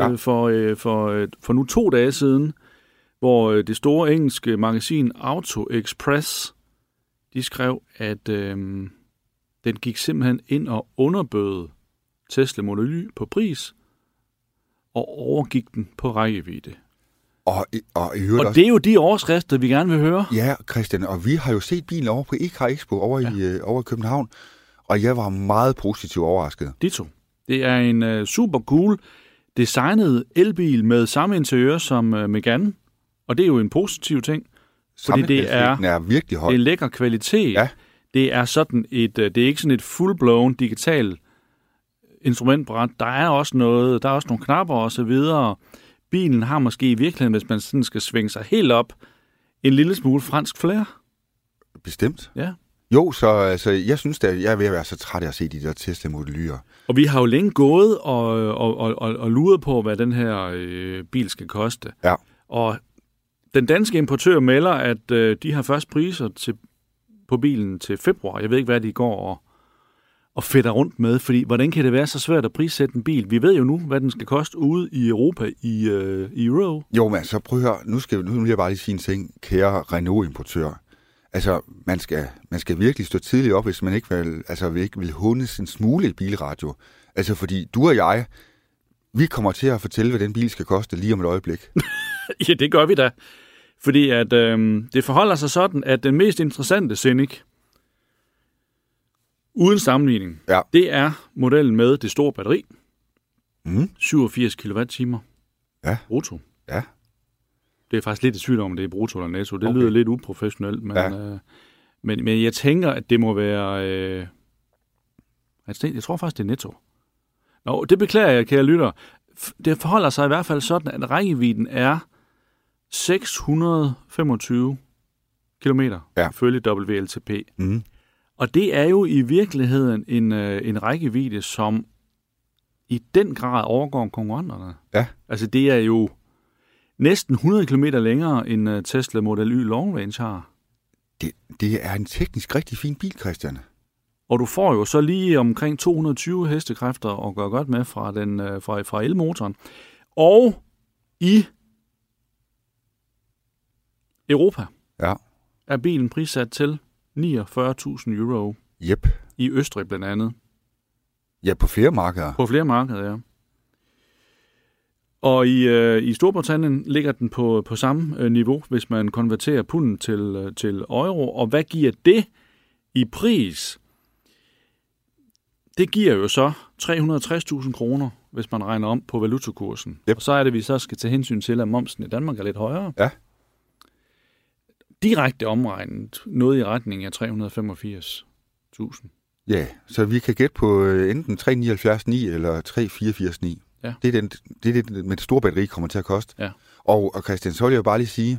for nu 2 dage siden, hvor det store engelske magasin Auto Express, de skrev, at den gik simpelthen ind og underbød Tesla Model Y på pris, og overgik den på rækkevidde. Og det er jo de overskrifter, vi gerne vil høre. Ja, Christian, og vi har jo set bilen over på e-car Expo over i København, og jeg var meget positivt overrasket. Ditto. Det er en super cool designet elbil med samme interiør som Megane, og det er jo en positiv ting, fordi det er virkelig høj. En lækker kvalitet. Ja. Det er sådan det er ikke sådan et full-blown digital instrumentbræt. Der er også nogle knapper og så videre. Bilen har måske i virkeligheden, hvis man sådan skal svinge sig helt op, en lille smule fransk flair. Bestemt. Ja. Jo, så jeg synes, at jeg er ved at være så træt af at se de der Tesla Model Y'er. Og vi har jo længe gået og luret på, hvad den her bil skal koste. Ja. Og den danske importør melder, at de har først priser på bilen til februar. Jeg ved ikke, hvad de går og fedter rundt med, fordi hvordan kan det være så svært at prissætte en bil? Vi ved jo nu, hvad den skal koste ude i Europa i euro. Jo, men så prøv at høre, nu vil jeg bare lige sige en ting, kære Renault-importør. Altså, man skal virkelig stå tidligt op, hvis man ikke vil hundes en smule i bilradio. Altså, fordi du og jeg, vi kommer til at fortælle, hvad den bil skal koste lige om et øjeblik. Ja, det gør vi da. Fordi at, det forholder sig sådan, at den mest interessante Scenic, uden sammenligning, det er modellen med det store batteri. 87 kWh. Ja. Brutto. Ja. Det er faktisk lidt i tvivl om, det er brutto eller netto. Det lyder lidt uprofessionelt, men jeg tænker, at det må være... jeg tror faktisk, det er netto. Nå, det beklager jeg, kære lytter. Det forholder sig i hvert fald sådan, at rækkevidden er 625 kilometer, ifølge WLTP. Og det er jo i virkeligheden en rækkevidde, som i den grad overgår konkurrenterne. Ja. Altså, det er jo næsten 100 km længere, end Tesla Model Y Long Range har. Det er en teknisk rigtig fin bil, Christian. Og du får jo så lige omkring 220 hestekræfter at gøre godt med fra elmotoren. Og i Europa er bilen prissat til 49.000 euro. Yep. I Østrig blandt andet. Ja, på flere markeder. På flere markeder, ja. Og i Storbritannien ligger den på samme niveau, hvis man konverterer punden til euro. Og hvad giver det i pris? Det giver jo så 360.000 kroner, hvis man regner om på valutakursen. Yep. Og så er det, vi så skal tage hensyn til, at momsen i Danmark er lidt højere. Ja. Direkte omregnet noget i retning af 385.000. Ja, så vi kan gætte på enten 379,9 eller 384,9. Ja. Det er det med det store batteri kommer til at koste. Ja. Og Christian, så vil jeg jo bare lige sige,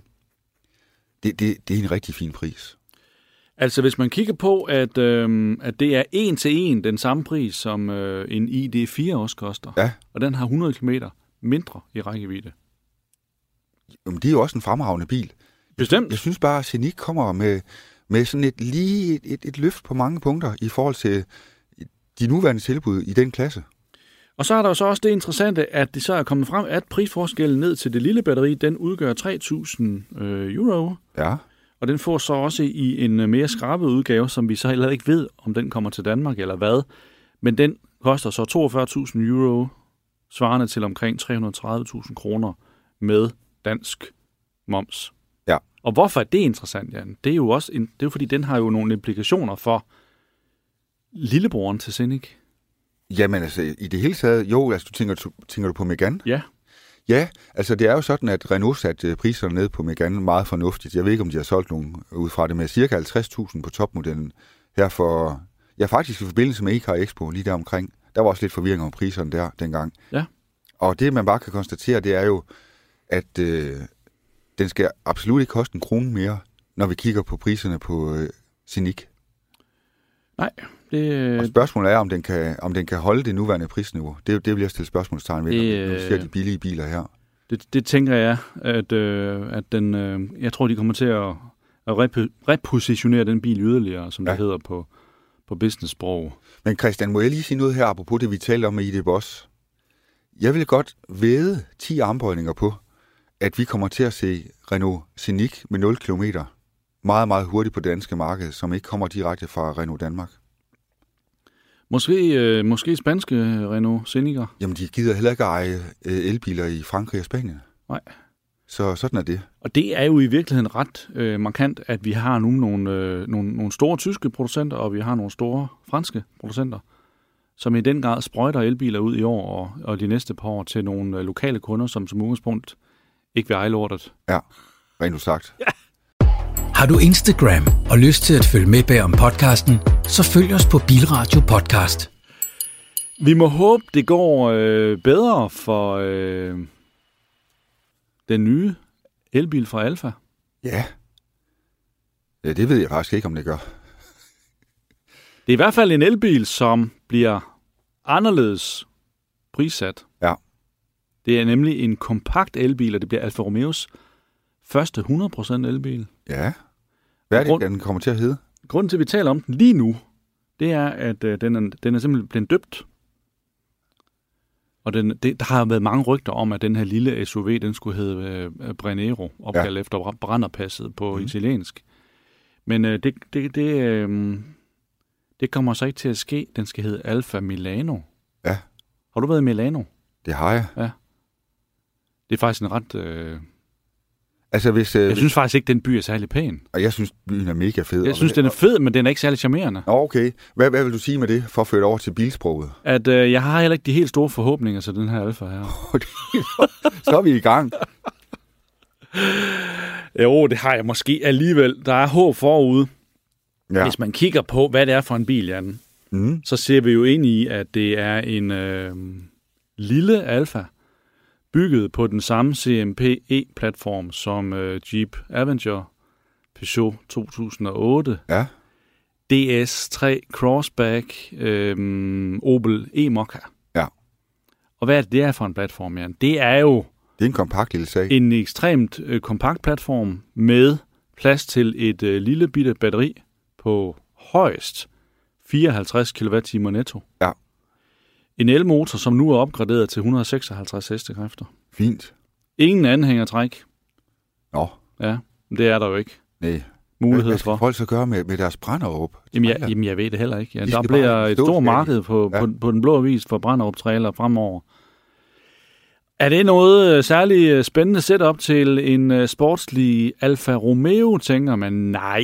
det er en rigtig fin pris. Altså hvis man kigger på, at det er 1 til 1 den samme pris, som en ID4 også koster, og den har 100 km mindre i rækkevidde. Jamen, det er jo også en fremragende bil. Bestemt. Jeg synes bare, at Scenic kommer med sådan et løft på mange punkter i forhold til de nuværende tilbud i den klasse. Og så er der jo så også det interessante, at det så er kommet frem, at prisforskellen ned til det lille batteri, den udgør 3.000 euro. Ja. Og den får så også i en mere skrabet udgave, som vi så heller ikke ved, om den kommer til Danmark eller hvad. Men den koster så 42.000 euro, svarende til omkring 330.000 kroner med dansk moms. Ja. Og hvorfor er det interessant, Jan? Det er jo også det er jo fordi, den har jo nogle implikationer for lillebroren til Scenic. Jamen altså, i det hele taget, jo, altså tænker du på Megane? Ja. Ja, altså det er jo sådan, at Renault satte priserne ned på Megane meget fornuftigt. Jeg ved ikke, om de har solgt nogen ud fra det med cirka 50.000 på topmodellen her for, faktisk i forbindelse med e-car Expo lige der omkring. Der var også lidt forvirring om priserne der dengang. Ja. Og det, man bare kan konstatere, det er jo, at den skal absolut ikke koste en krone mere, når vi kigger på priserne på Scenic. Nej. Og spørgsmålet er, om den kan holde det nuværende prisniveau. Det vil jeg stille spørgsmålstegn ved, når vi ser de billige biler her. Det tænker jeg, at den, jeg tror, de kommer til at repositionere den bil yderligere, som det hedder på business-sprog. Men Christian, må jeg lige sige noget her, apropos det, vi talte om med ID Boss? Jeg vil godt vædde 10 armbøjninger på, at vi kommer til at se Renault Scenic med 0 km meget, meget hurtigt på det danske marked, som ikke kommer direkte fra Renault Danmark. Måske spanske Renault Scenicer? Jamen, de gider heller ikke eje elbiler i Frankrig og Spanien. Nej. Så sådan er det. Og det er jo i virkeligheden ret markant, at vi har nu nogle store tyske producenter, og vi har nogle store franske producenter, som i den grad sprøjter elbiler ud i år og de næste par år til nogle lokale kunder, som udgangspunkt ikke vil eje lortet. Ja, rent usagt. Ja. Har du Instagram og lyst til at følge med bag om podcasten, så følg os på Bilradio Podcast. Vi må håbe, det går bedre for den nye elbil fra Alfa. Ja, det ved jeg faktisk ikke, om det gør. Det er i hvert fald en elbil, som bliver anderledes prissat. Ja. Det er nemlig en kompakt elbil, og det bliver Alfa Romeos første 100% elbil. Ja. Hvad er det, den kommer til at hedde? Grunden til, at vi taler om den lige nu, det er, at den er simpelthen blevet døbt. Og der har været mange rygter om, at den her lille SUV, den skulle hedde Brennero, opkaldt efter Brennerpasset på italiensk. Men det kommer så ikke til at ske. Den skal hedde Alfa Milano. Ja. Har du været i Milano? Det har jeg. Ja. Det er faktisk en ret... Altså, hvis, jeg synes faktisk ikke, den by er særlig pæn. Og jeg synes, byen er mega fed. Jeg synes, den er fed, men den er ikke særlig charmerende. Okay. Hvad vil du sige med det, for at føre det over til bilsproget? At jeg har heller ikke de helt store forhåbninger til den her Alfa her. Så er vi i gang. Jo, det har jeg måske alligevel. Der er håb forude. Ja. Hvis man kigger på, hvad det er for en bil, Jan, så ser vi jo ind i, at det er en lille Alfa, bygget på den samme CMP-E-platform som Jeep Avenger, Peugeot 2008, DS3 Crossback, Opel E-Mokka. Ja. Og hvad er det er for en platform, Jan? Det er jo... Det er en kompakt lille sag. En ekstremt kompakt platform med plads til et lille bitte batteri på højst 54 kWh netto. Ja. En elmotor, som nu er opgraderet til 156 hestekræfter. Fint. Ingen anhængertræk. Nå. Ja, det er der jo ikke. Nej. Mulighed hvad skal for. folk så gøre med deres brænderåb? Jamen, jeg ved det heller ikke. Ja, der bliver et stort marked på den blå avis for brænderåb-trailer fremover. Er det noget særligt spændende setup til en sportslig Alfa Romeo, tænker man? Nej.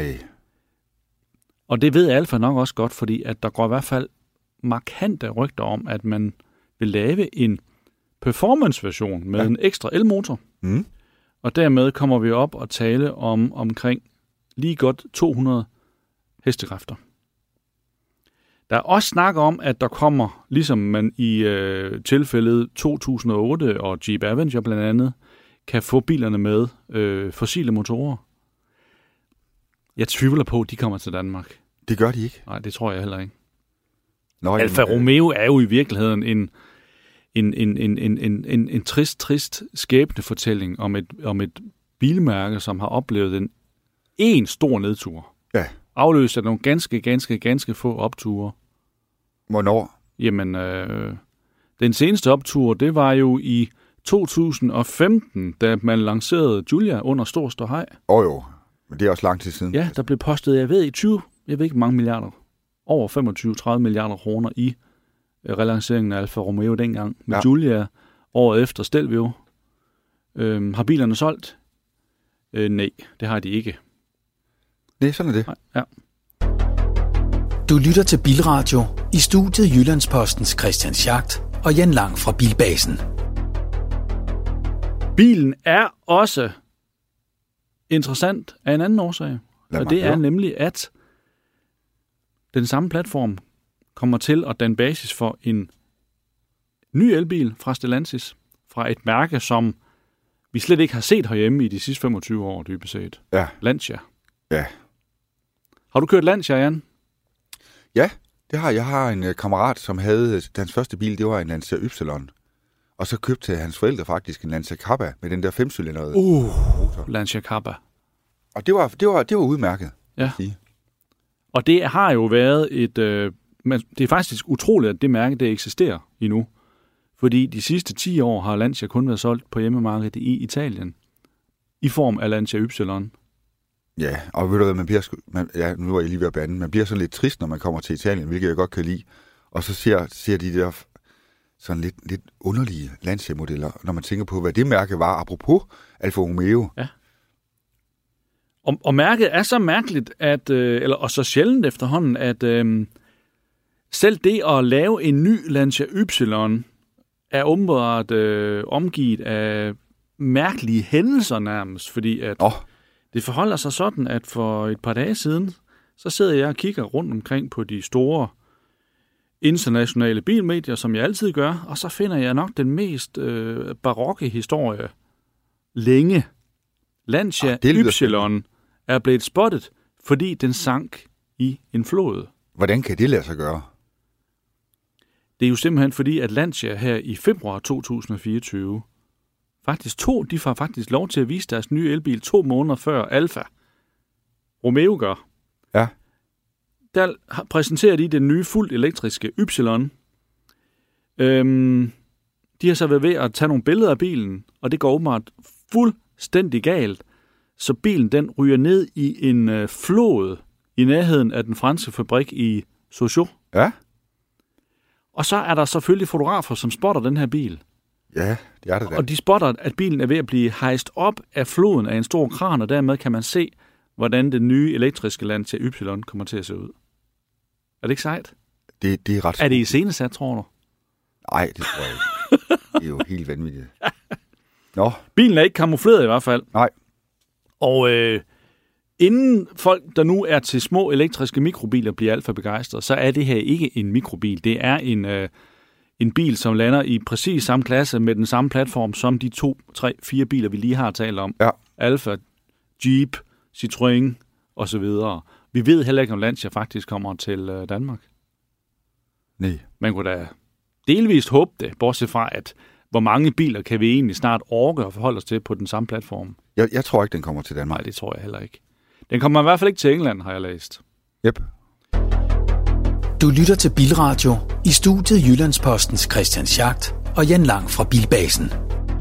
Og det ved Alfa nok også godt, fordi at der går i hvert fald markante rygter om, at man vil lave en performance-version med en ekstra elmotor. Mm. Og dermed kommer vi op og tale om omkring lige godt 200 hestekræfter. Der er også snak om, at der kommer, ligesom man i tilfældet 2008 og Jeep Avenger blandt andet, kan få bilerne med fossile motorer. Jeg tvivler på, at de kommer til Danmark. Det gør de ikke? Nej, det tror jeg heller ikke. Nå, Alfa Romeo er jo i virkeligheden en trist skæbnefortælling om et bilmærke, som har oplevet en stor nedtur. Ja. Afløst af nogle ganske få opture. Hvornår? Jamen, den seneste optur, det var jo i 2015, da man lancerede Giulia under stor ståhej. Jo, men det er også lang tid siden. Ja, der blev postet, jeg ved ikke mange milliarder, over 25-30 milliarder kroner i relanceringen af Alfa Romeo dengang. Med Giulia året efter Stelvio. Har bilerne solgt? Nej, det har de ikke. Det sådan er det. Nej, ja. Du lytter til Bilradio i studiet Jyllandspostens Christian Schacht og Jan Lang fra Bilbasen. Bilen er også interessant af en anden årsag. Og det er nemlig, at den samme platform kommer til at danne basis for en ny elbil fra Stellantis, fra et mærke, som vi slet ikke har set herhjemme i de sidste 25 år, dybest set. Ja. Lancia. Ja. Har du kørt Lancia, Jan? Ja, det har jeg. Jeg har en kammerat, som havde hans første bil, det var en Lancia Ypsilon. Og så købte hans forældre faktisk en Lancia Kappa med den der 5-cylindrede motor. Lancia Kappa. Og det var udmærket. Ja. Og det har jo været det er faktisk utroligt, at det mærke, det eksisterer endnu. Fordi de sidste 10 år har Lancia kun været solgt på hjemmemarkedet i Italien. I form af Lancia Ypsilon. Ja, og ved du hvad, nu er jeg lige ved at bande, man bliver sådan lidt trist, når man kommer til Italien, hvilket jeg godt kan lide. Og så ser de der sådan lidt underlige Lancia-modeller, når man tænker på, hvad det mærke var, apropos Alfa Romeo. Ja. Og mærket er så mærkeligt, og så sjældent efterhånden, at selv det at lave en ny Lancia Ypsilon er åbenbart omgivet af mærkelige hændelser nærmest, fordi at det forholder sig sådan, at for et par dage siden, så sidder jeg og kigger rundt omkring på de store internationale bilmedier, som jeg altid gør, og så finder jeg nok den mest barokke historie længe. Lancia Ypsilon er blevet spottet, fordi den sank i en flod. Hvordan kan det lade sig gøre? Det er jo simpelthen fordi, at Lancia her i februar 2024 de får faktisk lov til at vise deres nye elbil 2 måneder før Alfa Romeo gør. Ja. Der præsenterer de den nye fuldt elektriske Ypsilon. De har så været ved at tage nogle billeder af bilen, og det går åbenbart fuldstændig galt. Så bilen den ryger ned i en flod i nærheden af den franske fabrik i Sochaux. Ja. Og så er der selvfølgelig fotografer, som spotter den her bil. Ja, det er det da. Og de spotter, at bilen er ved at blive hejst op af floden af en stor kran, og dermed kan man se, hvordan det nye elektriske Lancia Y kommer til at se ud. Er det ikke sejt? Det er ret. Er det iscenesat, tror du? Nej, det tror jeg ikke. Det er jo helt vanvittigt. Nå. Bilen er ikke kamufleret i hvert fald. Nej. Og inden folk, der nu er til små elektriske mikrobiler, bliver alt for begejstrede, så er det her ikke en mikrobil. Det er en bil, som lander i præcis samme klasse med den samme platform som de 2, 3, 4 biler, vi lige har talt om. Ja. Alfa, Jeep, Citroën osv. Vi ved heller ikke, om Lancia faktisk kommer til Danmark. Nej. Man kunne da delvist håbe det, bortset fra, at hvor mange biler kan vi egentlig snart orke og forholde os til på den samme platform? Jeg tror ikke, den kommer til Danmark. Nej, det tror jeg heller ikke. Den kommer i hvert fald ikke til England, har jeg læst. Yep. Du lytter til Bilradio i studiet Jyllandspostens Christian Schacht og Jan Lang fra Bilbasen.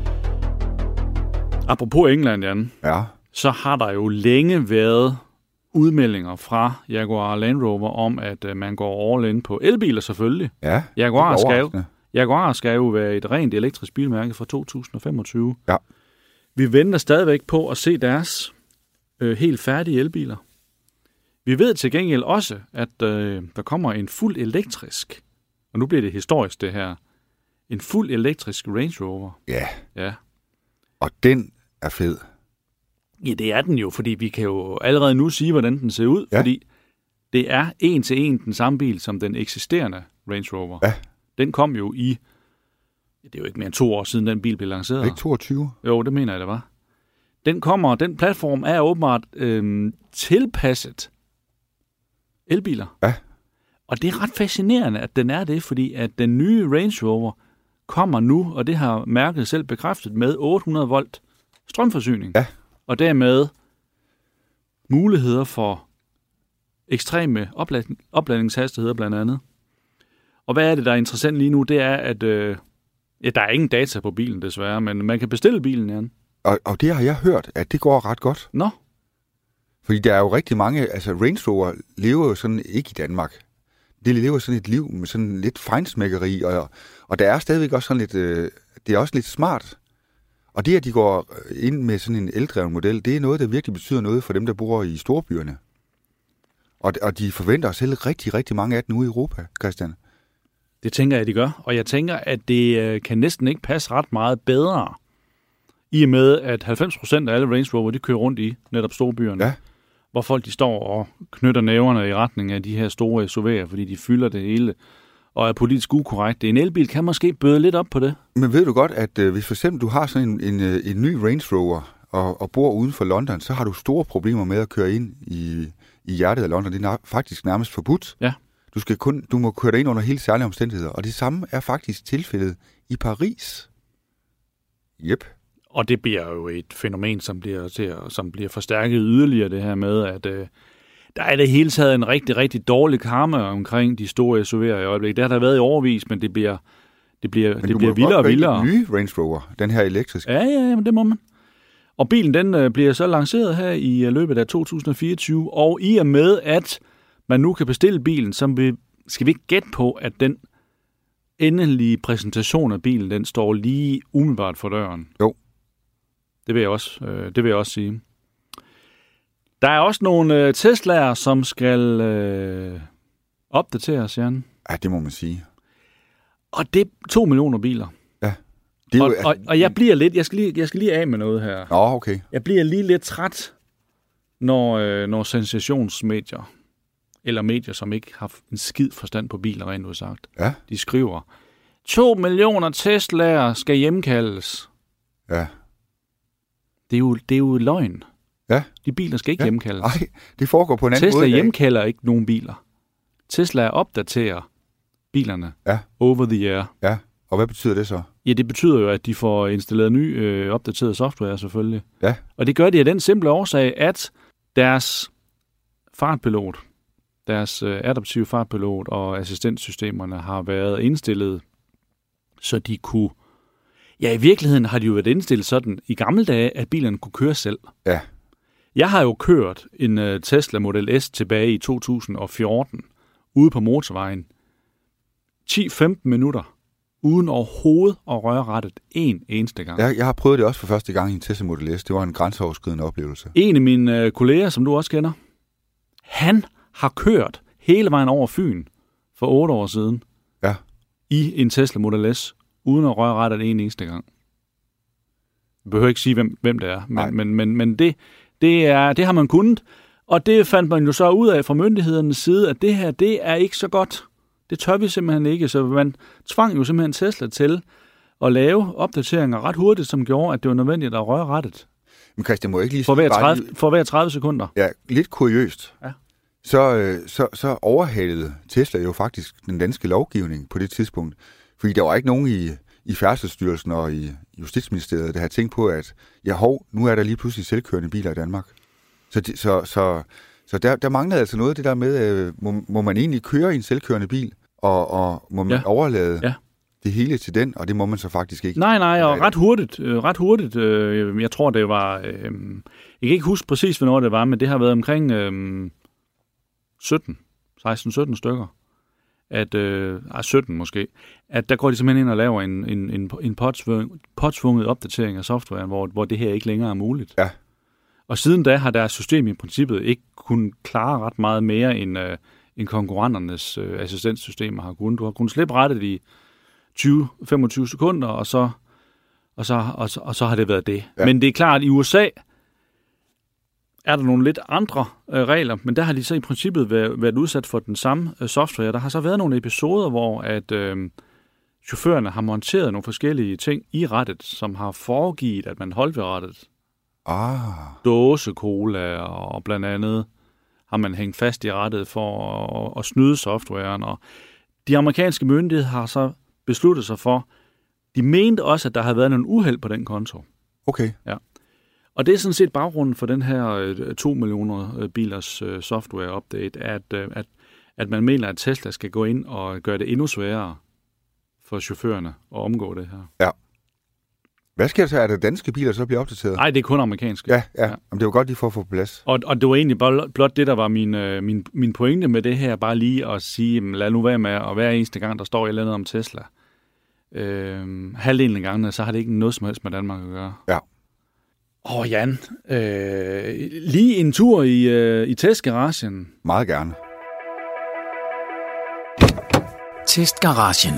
Apropos England, Jan, Ja. så har der jo længe været udmeldinger fra Jaguar Land Rover om, at man går all in på elbiler selvfølgelig. Ja. Jaguar skal jo være et rent elektrisk bilmærke fra 2025. Ja. Vi venter stadigvæk på at se deres helt færdige elbiler. Vi ved til gengæld også, at der kommer en fuld elektrisk, og nu bliver det historisk det her, en fuld elektrisk Range Rover. Ja. Ja. Og den er fed. Ja, det er den jo, fordi vi kan jo allerede nu sige, hvordan den ser ud, fordi det er en til en den samme bil som den eksisterende Range Rover. Ja. Den kom jo det er jo ikke mere end 2 år siden, den bil blev lanceret. Ikke 22? Jo, det mener jeg, det var. Den platform er åbenbart tilpasset elbiler. Ja. Og det er ret fascinerende, at den er det, fordi at den nye Range Rover kommer nu, og det har mærket selv bekræftet, med 800 volt strømforsyning. Ja. Og dermed muligheder for ekstreme opladningshastigheder blandt andet. Og hvad er det, der er interessant lige nu? Det er, at der er ingen data på bilen desværre, men man kan bestille bilen, Jan. Og det har jeg hørt, at det går ret godt. Nå. Fordi der er jo rigtig mange, altså Range Rover lever jo sådan ikke i Danmark. Det lever sådan et liv med sådan lidt fejnsmækkeri, og der er stadigvæk også sådan lidt, det er også lidt smart. Og det, at de går ind med sådan en eldreven model, det er noget, der virkelig betyder noget for dem, der bor i storbyerne. Og de forventer selv rigtig, rigtig mange af dem ude i Europa, Christian. Det tænker jeg, de gør. Og jeg tænker, at det kan næsten ikke passe ret meget bedre, i og med, at 90% af alle Range Rover, de kører rundt i netop storbyerne. Ja. Hvor folk de står og knytter næverne i retning af de her store SUV'er, fordi de fylder det hele og er politisk ukorrekte. En elbil kan måske bøde lidt op på det. Men ved du godt, at hvis for eksempel du har sådan en ny Range Rover og bor uden for London, så har du store problemer med at køre ind i hjertet af London. Det er faktisk nærmest forbudt. Ja. Du må køre dig ind under helt særlige omstændigheder. Og det samme er faktisk tilfældet i Paris. Yep. Og det bliver jo et fænomen, som bliver forstærket yderligere, det her med, at der er det hele taget en rigtig, rigtig dårlig karma omkring de store SUV'er i øjeblikket. Det har der været i overvis, men det bliver vildere og vildere. Men du må nye Range Rover, den her elektriske. Ja, men det må man. Og bilen, den bliver så lanceret her i løbet af 2024, og i og med, at man nu kan bestille bilen, så skal vi ikke gætte på, at den endelige præsentation af bilen, den står lige umiddelbart for døren. Jo. Det vil jeg også sige. Der er også nogle Tesla'er, som skal opdateres, Jan. Ja, det må man sige. Og det er 2 millioner biler. Ja. Det er og jeg bliver lidt, jeg skal lige af med noget her. Nå, okay. Jeg bliver lige lidt træt, når sensationsmedier, eller medier, som ikke har en skid forstand på biler, rent udsagt, de skriver, 2 millioner Tesla'er skal hjemkaldes. Ja. Det er jo løgn. Ja. De biler skal ikke hjemkaldes. Nej, det foregår på en anden måde. Tesla hjemkalder ikke nogen biler. Tesla opdaterer bilerne over the air. Ja, og hvad betyder det så? Ja, det betyder jo, at de får installeret ny opdateret software selvfølgelig. Ja. Og det gør de af den simple årsag, at deres fartpilot, deres adaptive fartpilot og assistentsystemerne har været indstillet, så de kunne... Ja, i virkeligheden har de jo været indstillet sådan i gamle dage, at bilerne kunne køre selv. Ja. Jeg har jo kørt en Tesla Model S tilbage i 2014 ude på motorvejen. 10-15 minutter, uden overhovedet at røre rattet en eneste gang. Jeg har prøvet det også for første gang i en Tesla Model S. Det var en grænseoverskridende oplevelse. En af mine kolleger, som du også kender, han har kørt hele vejen over Fyn for 8 år siden i en Tesla Model S, uden at røre rattet en eneste gang. Jeg behøver ikke sige, hvem det er, men det har man kunnet, og det fandt man jo så ud af fra myndighedernes side, at det her, det er ikke så godt. Det tør vi simpelthen ikke, så man tvang jo simpelthen Tesla til at lave opdateringer ret hurtigt, som gjorde, at det var nødvendigt at røre rattet. Men Christian, må ikke lige... For hver 30 sekunder. Ja, lidt kuriøst. Ja. Så overhalede Tesla jo faktisk den danske lovgivning på det tidspunkt. Fordi der var ikke nogen i Færdselsstyrelsen og i Justitsministeriet, der havde tænkt på, at nu er der lige pludselig selvkørende biler i Danmark. Så der manglede altså noget af det der med, må man egentlig køre i en selvkørende bil, og må man overlade det hele til den, og det må man så faktisk ikke. Nej, og ret hurtigt. Jeg tror, det var... jeg kan ikke huske præcis, hvornår det var, men det har været omkring 16-17 stykker. 17 måske. At der går de simpelthen ind og laver en påtvunget opdatering af softwaren, hvor det her ikke længere er muligt. Ja. Og siden da har deres system i princippet ikke kunnet klare ret meget mere end konkurrenternes assistenssystemer har kunnet. Du har kunnet slippe rettet i 20-25 sekunder, og så har det været det. Ja. Men det er klart, at i USA er der nogle lidt andre regler, men der har de så i princippet været udsat for den samme software. Der har så været nogle episoder, hvor at chaufførerne har monteret nogle forskellige ting i rattet, som har foregivet, at man holdt ved rattet. Dåsecola, og blandt andet har man hængt fast i rattet for at snyde softwaren. Og de amerikanske myndigheder har så besluttet sig for, de mente også, at der havde været nogle uheld på den konto. Okay. Ja. Og det er sådan set baggrunden for den her 2 millioner bilers software-update, at man mener, at Tesla skal gå ind og gøre det endnu sværere for chaufførerne at omgå det her. Ja. Hvad sker der så? Er det danske biler, så bliver opdateret? Nej, det er kun amerikanske. Ja. Jamen, det var godt lige for at få plads. Og det var egentlig blot det, der var min pointe med det her, bare lige at sige, lad nu være med, og hver eneste gang, der står et eller andet om Tesla, halvdelen af gangene, så har det ikke noget som helst med Danmark at gøre. Ja. Jan, lige en tur i testgaragen. Meget gerne. Testgaragen.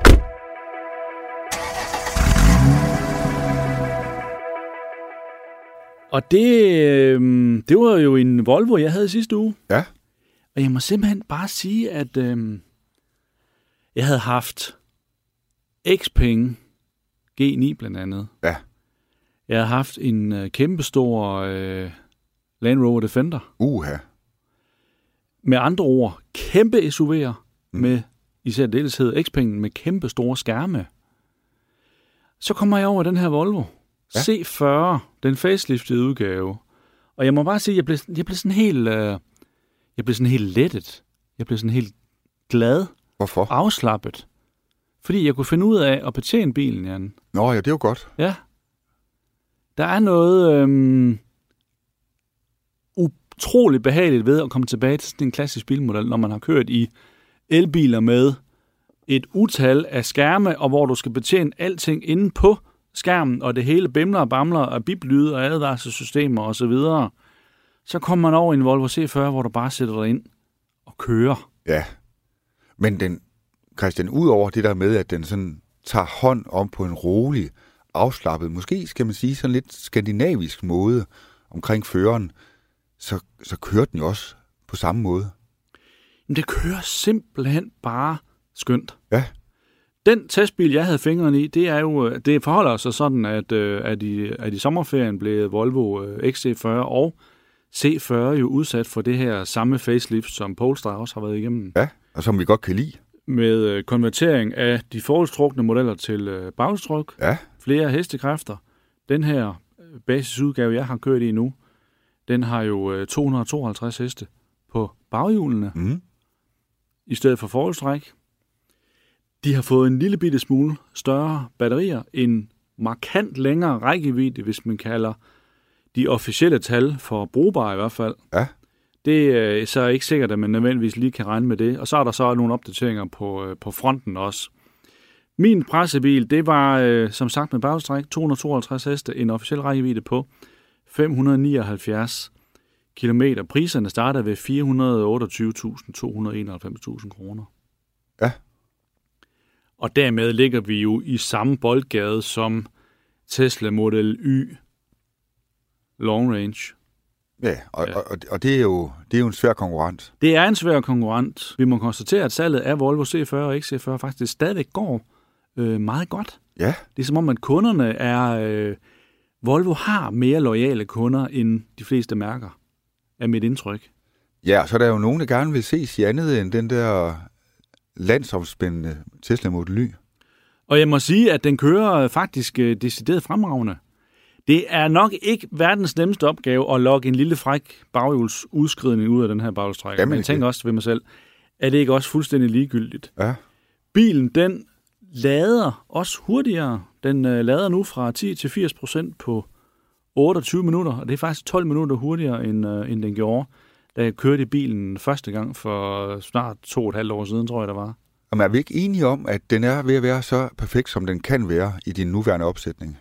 Og det var jo en Volvo, jeg havde sidste uge. Ja. Og jeg må simpelthen bare sige, at jeg havde haft Xpeng G9 blandt andet. Ja. Jeg havde haft en kæmpestor Land Rover Defender. Med andre ord, kæmpe SUV'er med især deltid Xpengen med kæmpe store skærme. Så kommer jeg over den her Volvo. Ja. C40, den faceliftede udgave. Og jeg må bare sige, at jeg blev sådan helt lettet. Jeg blev sådan helt glad. Hvorfor? Afslappet. Fordi jeg kunne finde ud af at betjene bilen, Jan. Nå ja, det er jo godt. Ja. Der er noget utroligt behageligt ved at komme tilbage til sådan en klassisk bilmodel, når man har kørt i elbiler med et utal af skærme, og hvor du skal betjene alting inde på skærmen, og det hele bimler og bamler og biplyde og advarselssystemer og så videre. Så kommer man over i en Volvo C40, hvor du bare sætter dig ind og kører. Ja, men Christian, ud over det der med, at den sådan tager hånd om på en rolig, afslappet, måske skal man sige sådan lidt skandinavisk måde omkring føreren, så kører den jo også på samme måde. Men det kører simpelthen bare skønt. Ja. Den testbil, jeg havde fingrene i, det forholder sig sådan, at i sommerferien blev Volvo XC40 og C40 jo udsat for det her samme facelift, som Polestar også har været igennem. Ja, og som vi godt kan lide. Med konvertering af de forholdstrukne modeller til bagtryk. Ja. Flere hestekræfter. Den her basisudgave, jeg har kørt i nu, den har jo 252 heste på baghjulene. I stedet for forholdstræk. De har fået en lille bitte smule større batterier, en markant længere rækkevidde, hvis man kalder de officielle tal for brugbare i hvert fald. Ja. Det er så ikke sikkert, at man nødvendigvis lige kan regne med det. Og så er der så nogle opdateringer på fronten også. Min pressebil, det var som sagt med bagstræk 252 heste, en officiel rækkevidde på 579 kilometer. Priserne starter ved 428.291 kroner. Ja. Og dermed ligger vi jo i samme boldgade som Tesla Model Y Long Range. Ja, og det er jo en svær konkurrent. Det er en svær konkurrent. Vi må konstatere, at salget af Volvo C40 og XC40 faktisk stadigvæk går meget godt. Ja. Det er som om, at kunderne er... Volvo har mere loyale kunder end de fleste mærker, er mit indtryk. Ja, så er der jo nogen, der gerne vil ses i andet end den der landsomspændende Tesla Model Y. Og jeg må sige, at den kører faktisk decideret fremragende. Det er nok ikke verdens nemmeste opgave at logge en lille fræk baghjulsudskridning ud af den her baghjulstrækker. Men jeg tænker også ved mig selv, er det ikke også fuldstændig ligegyldigt? Ja. Bilen, den lader også hurtigere. Den lader nu fra 10 til 80% på 28 minutter, og det er faktisk 12 minutter hurtigere, end den gjorde, da jeg kørte i bilen første gang for snart 2,5 år siden, tror jeg, der var. Og er vi ikke enige om, at den er ved at være så perfekt, som den kan være i din nuværende opsætning?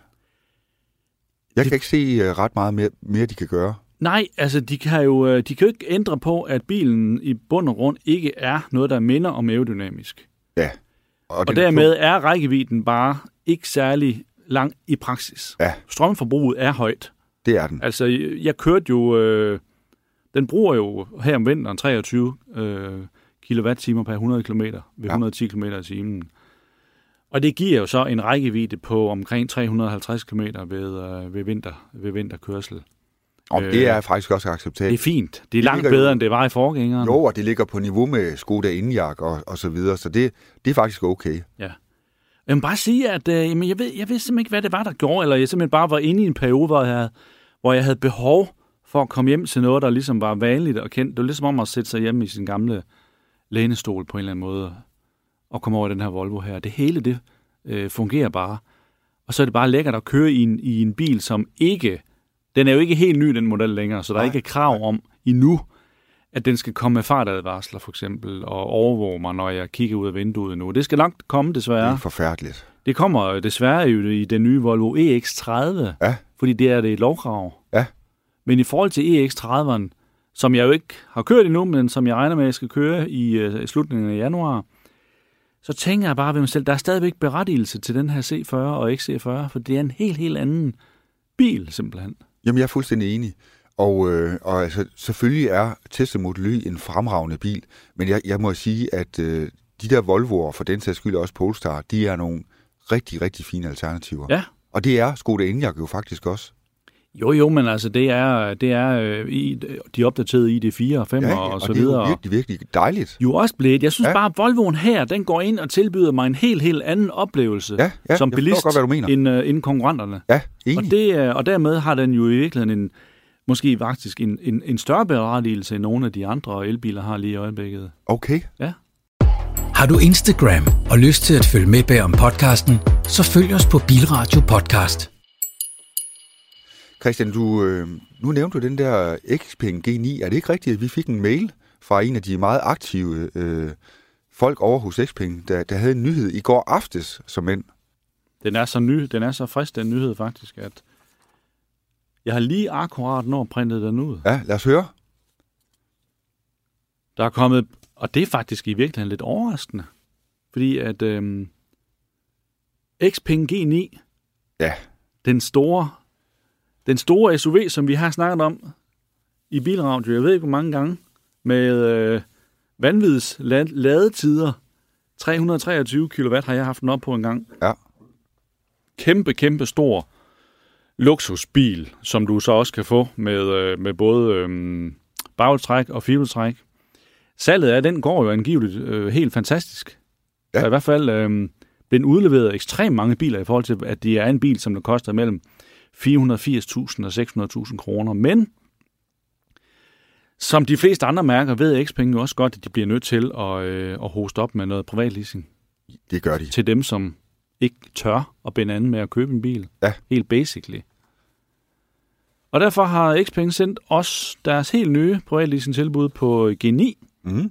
Jeg kan ikke se ret meget mere, de kan gøre. Nej, altså de kan jo ikke ændre på, at bilen i bund og grund ikke er noget, der minder om aerodynamisk. Ja. Og dermed er rækkevidden bare ikke særlig lang i praksis. Ja. Strømforbruget er højt. Det er den. Altså, jeg kørte jo... den bruger jo her om vinteren 23 kWh per 100 km ved 110 km i timen. Og det giver jo så en rækkevidde på omkring 350 km ved vinterkørsel. Og det er faktisk også acceptabelt. Det er fint. Det er langt bedre, end det var i forgængeren. Jo, og det ligger på niveau med Skoda Enyaq og så videre, så det er faktisk okay. Ja. Jeg må bare sige, at jeg ved simpelthen ikke, hvad det var, der gjorde, eller jeg simpelthen bare var inde i en periode, hvor jeg havde behov for at komme hjem til noget, der ligesom var vanligt og kendt. Det var ligesom om at sætte sig hjemme i sin gamle lænestol på en eller anden måde og komme over den her Volvo her. Det hele, det fungerer bare. Og så er det bare lækkert at køre i en bil, som ikke... Den er jo ikke helt ny, den model længere, så der er ikke krav om endnu, at den skal komme med fartadvarsler for eksempel, og overvåge mig, når jeg kigger ud af vinduet nu. Det skal langt komme, desværre. Det er forfærdeligt. Det kommer desværre jo i den nye Volvo EX30, fordi det er et lovkrav. Ja. Men i forhold til EX30'eren, som jeg jo ikke har kørt endnu, men som jeg regner med, at jeg skal køre i slutningen af januar, så tænker jeg bare ved mig selv, der er stadigvæk berettigelse til den her C40 og XC40, for det er en helt anden bil, simpelthen. Jamen, jeg er fuldstændig enig. Og altså, selvfølgelig er Tesla Model Y en fremragende bil, men jeg må sige, at de der Volvo'er, for den sags skyld også Polestar, de er nogle rigtig, rigtig fine alternativer. Ja. Og det er Skoda Enyaq jo faktisk også. Jo, men altså, det er de opdaterede ID4 og 5 og så videre. Og det er jo virkelig dejligt. Jo også blevet. Jeg synes bare, at Volvoen her, den går ind og tilbyder mig en helt anden oplevelse som bilist godt, end konkurrenterne. Ja, enig. Og dermed har den jo i virkeligheden måske faktisk en større berettigelse end nogle af de andre elbiler har lige i øjeblikket. Okay. Ja. Har du Instagram og lyst til at følge med bag om podcasten, så følg os på Bilradio Podcast. Christian, nu nævnte du den der Xpeng G9. Er det ikke rigtigt, at vi fik en mail fra en af de meget aktive folk over hos Xpeng, der havde en nyhed i går aftes som mænd? Den er så frisk, den nyhed faktisk, at jeg har lige akkurat når printet den ud. Ja, lad os høre. Der er kommet, og det er faktisk i virkeligheden lidt overraskende, fordi at Xpeng G9, den store SUV, som vi har snakket om i Bilradio, jeg ved ikke hvor mange gange, med vanvids ladetider, 323 kW har jeg haft den op på en gang. Ja. Kæmpe stor luksusbil, som du så også kan få med både baghjulstræk og firehjulstræk. Salget af den går jo angiveligt helt fantastisk. Ja. I hvert fald den udleveret ekstremt mange biler i forhold til, at det er en bil, som der koster mellem 480.000 og 600.000 kroner. Men som de fleste andre mærker, ved Xpeng jo også godt, at de bliver nødt til at hoste op med noget privatleasing. Det gør de. Til dem, som ikke tør at binde anden med at købe en bil. Ja. Helt basically. Og derfor har Xpeng sendt os deres helt nye privatleasing-tilbud på G9. Mm.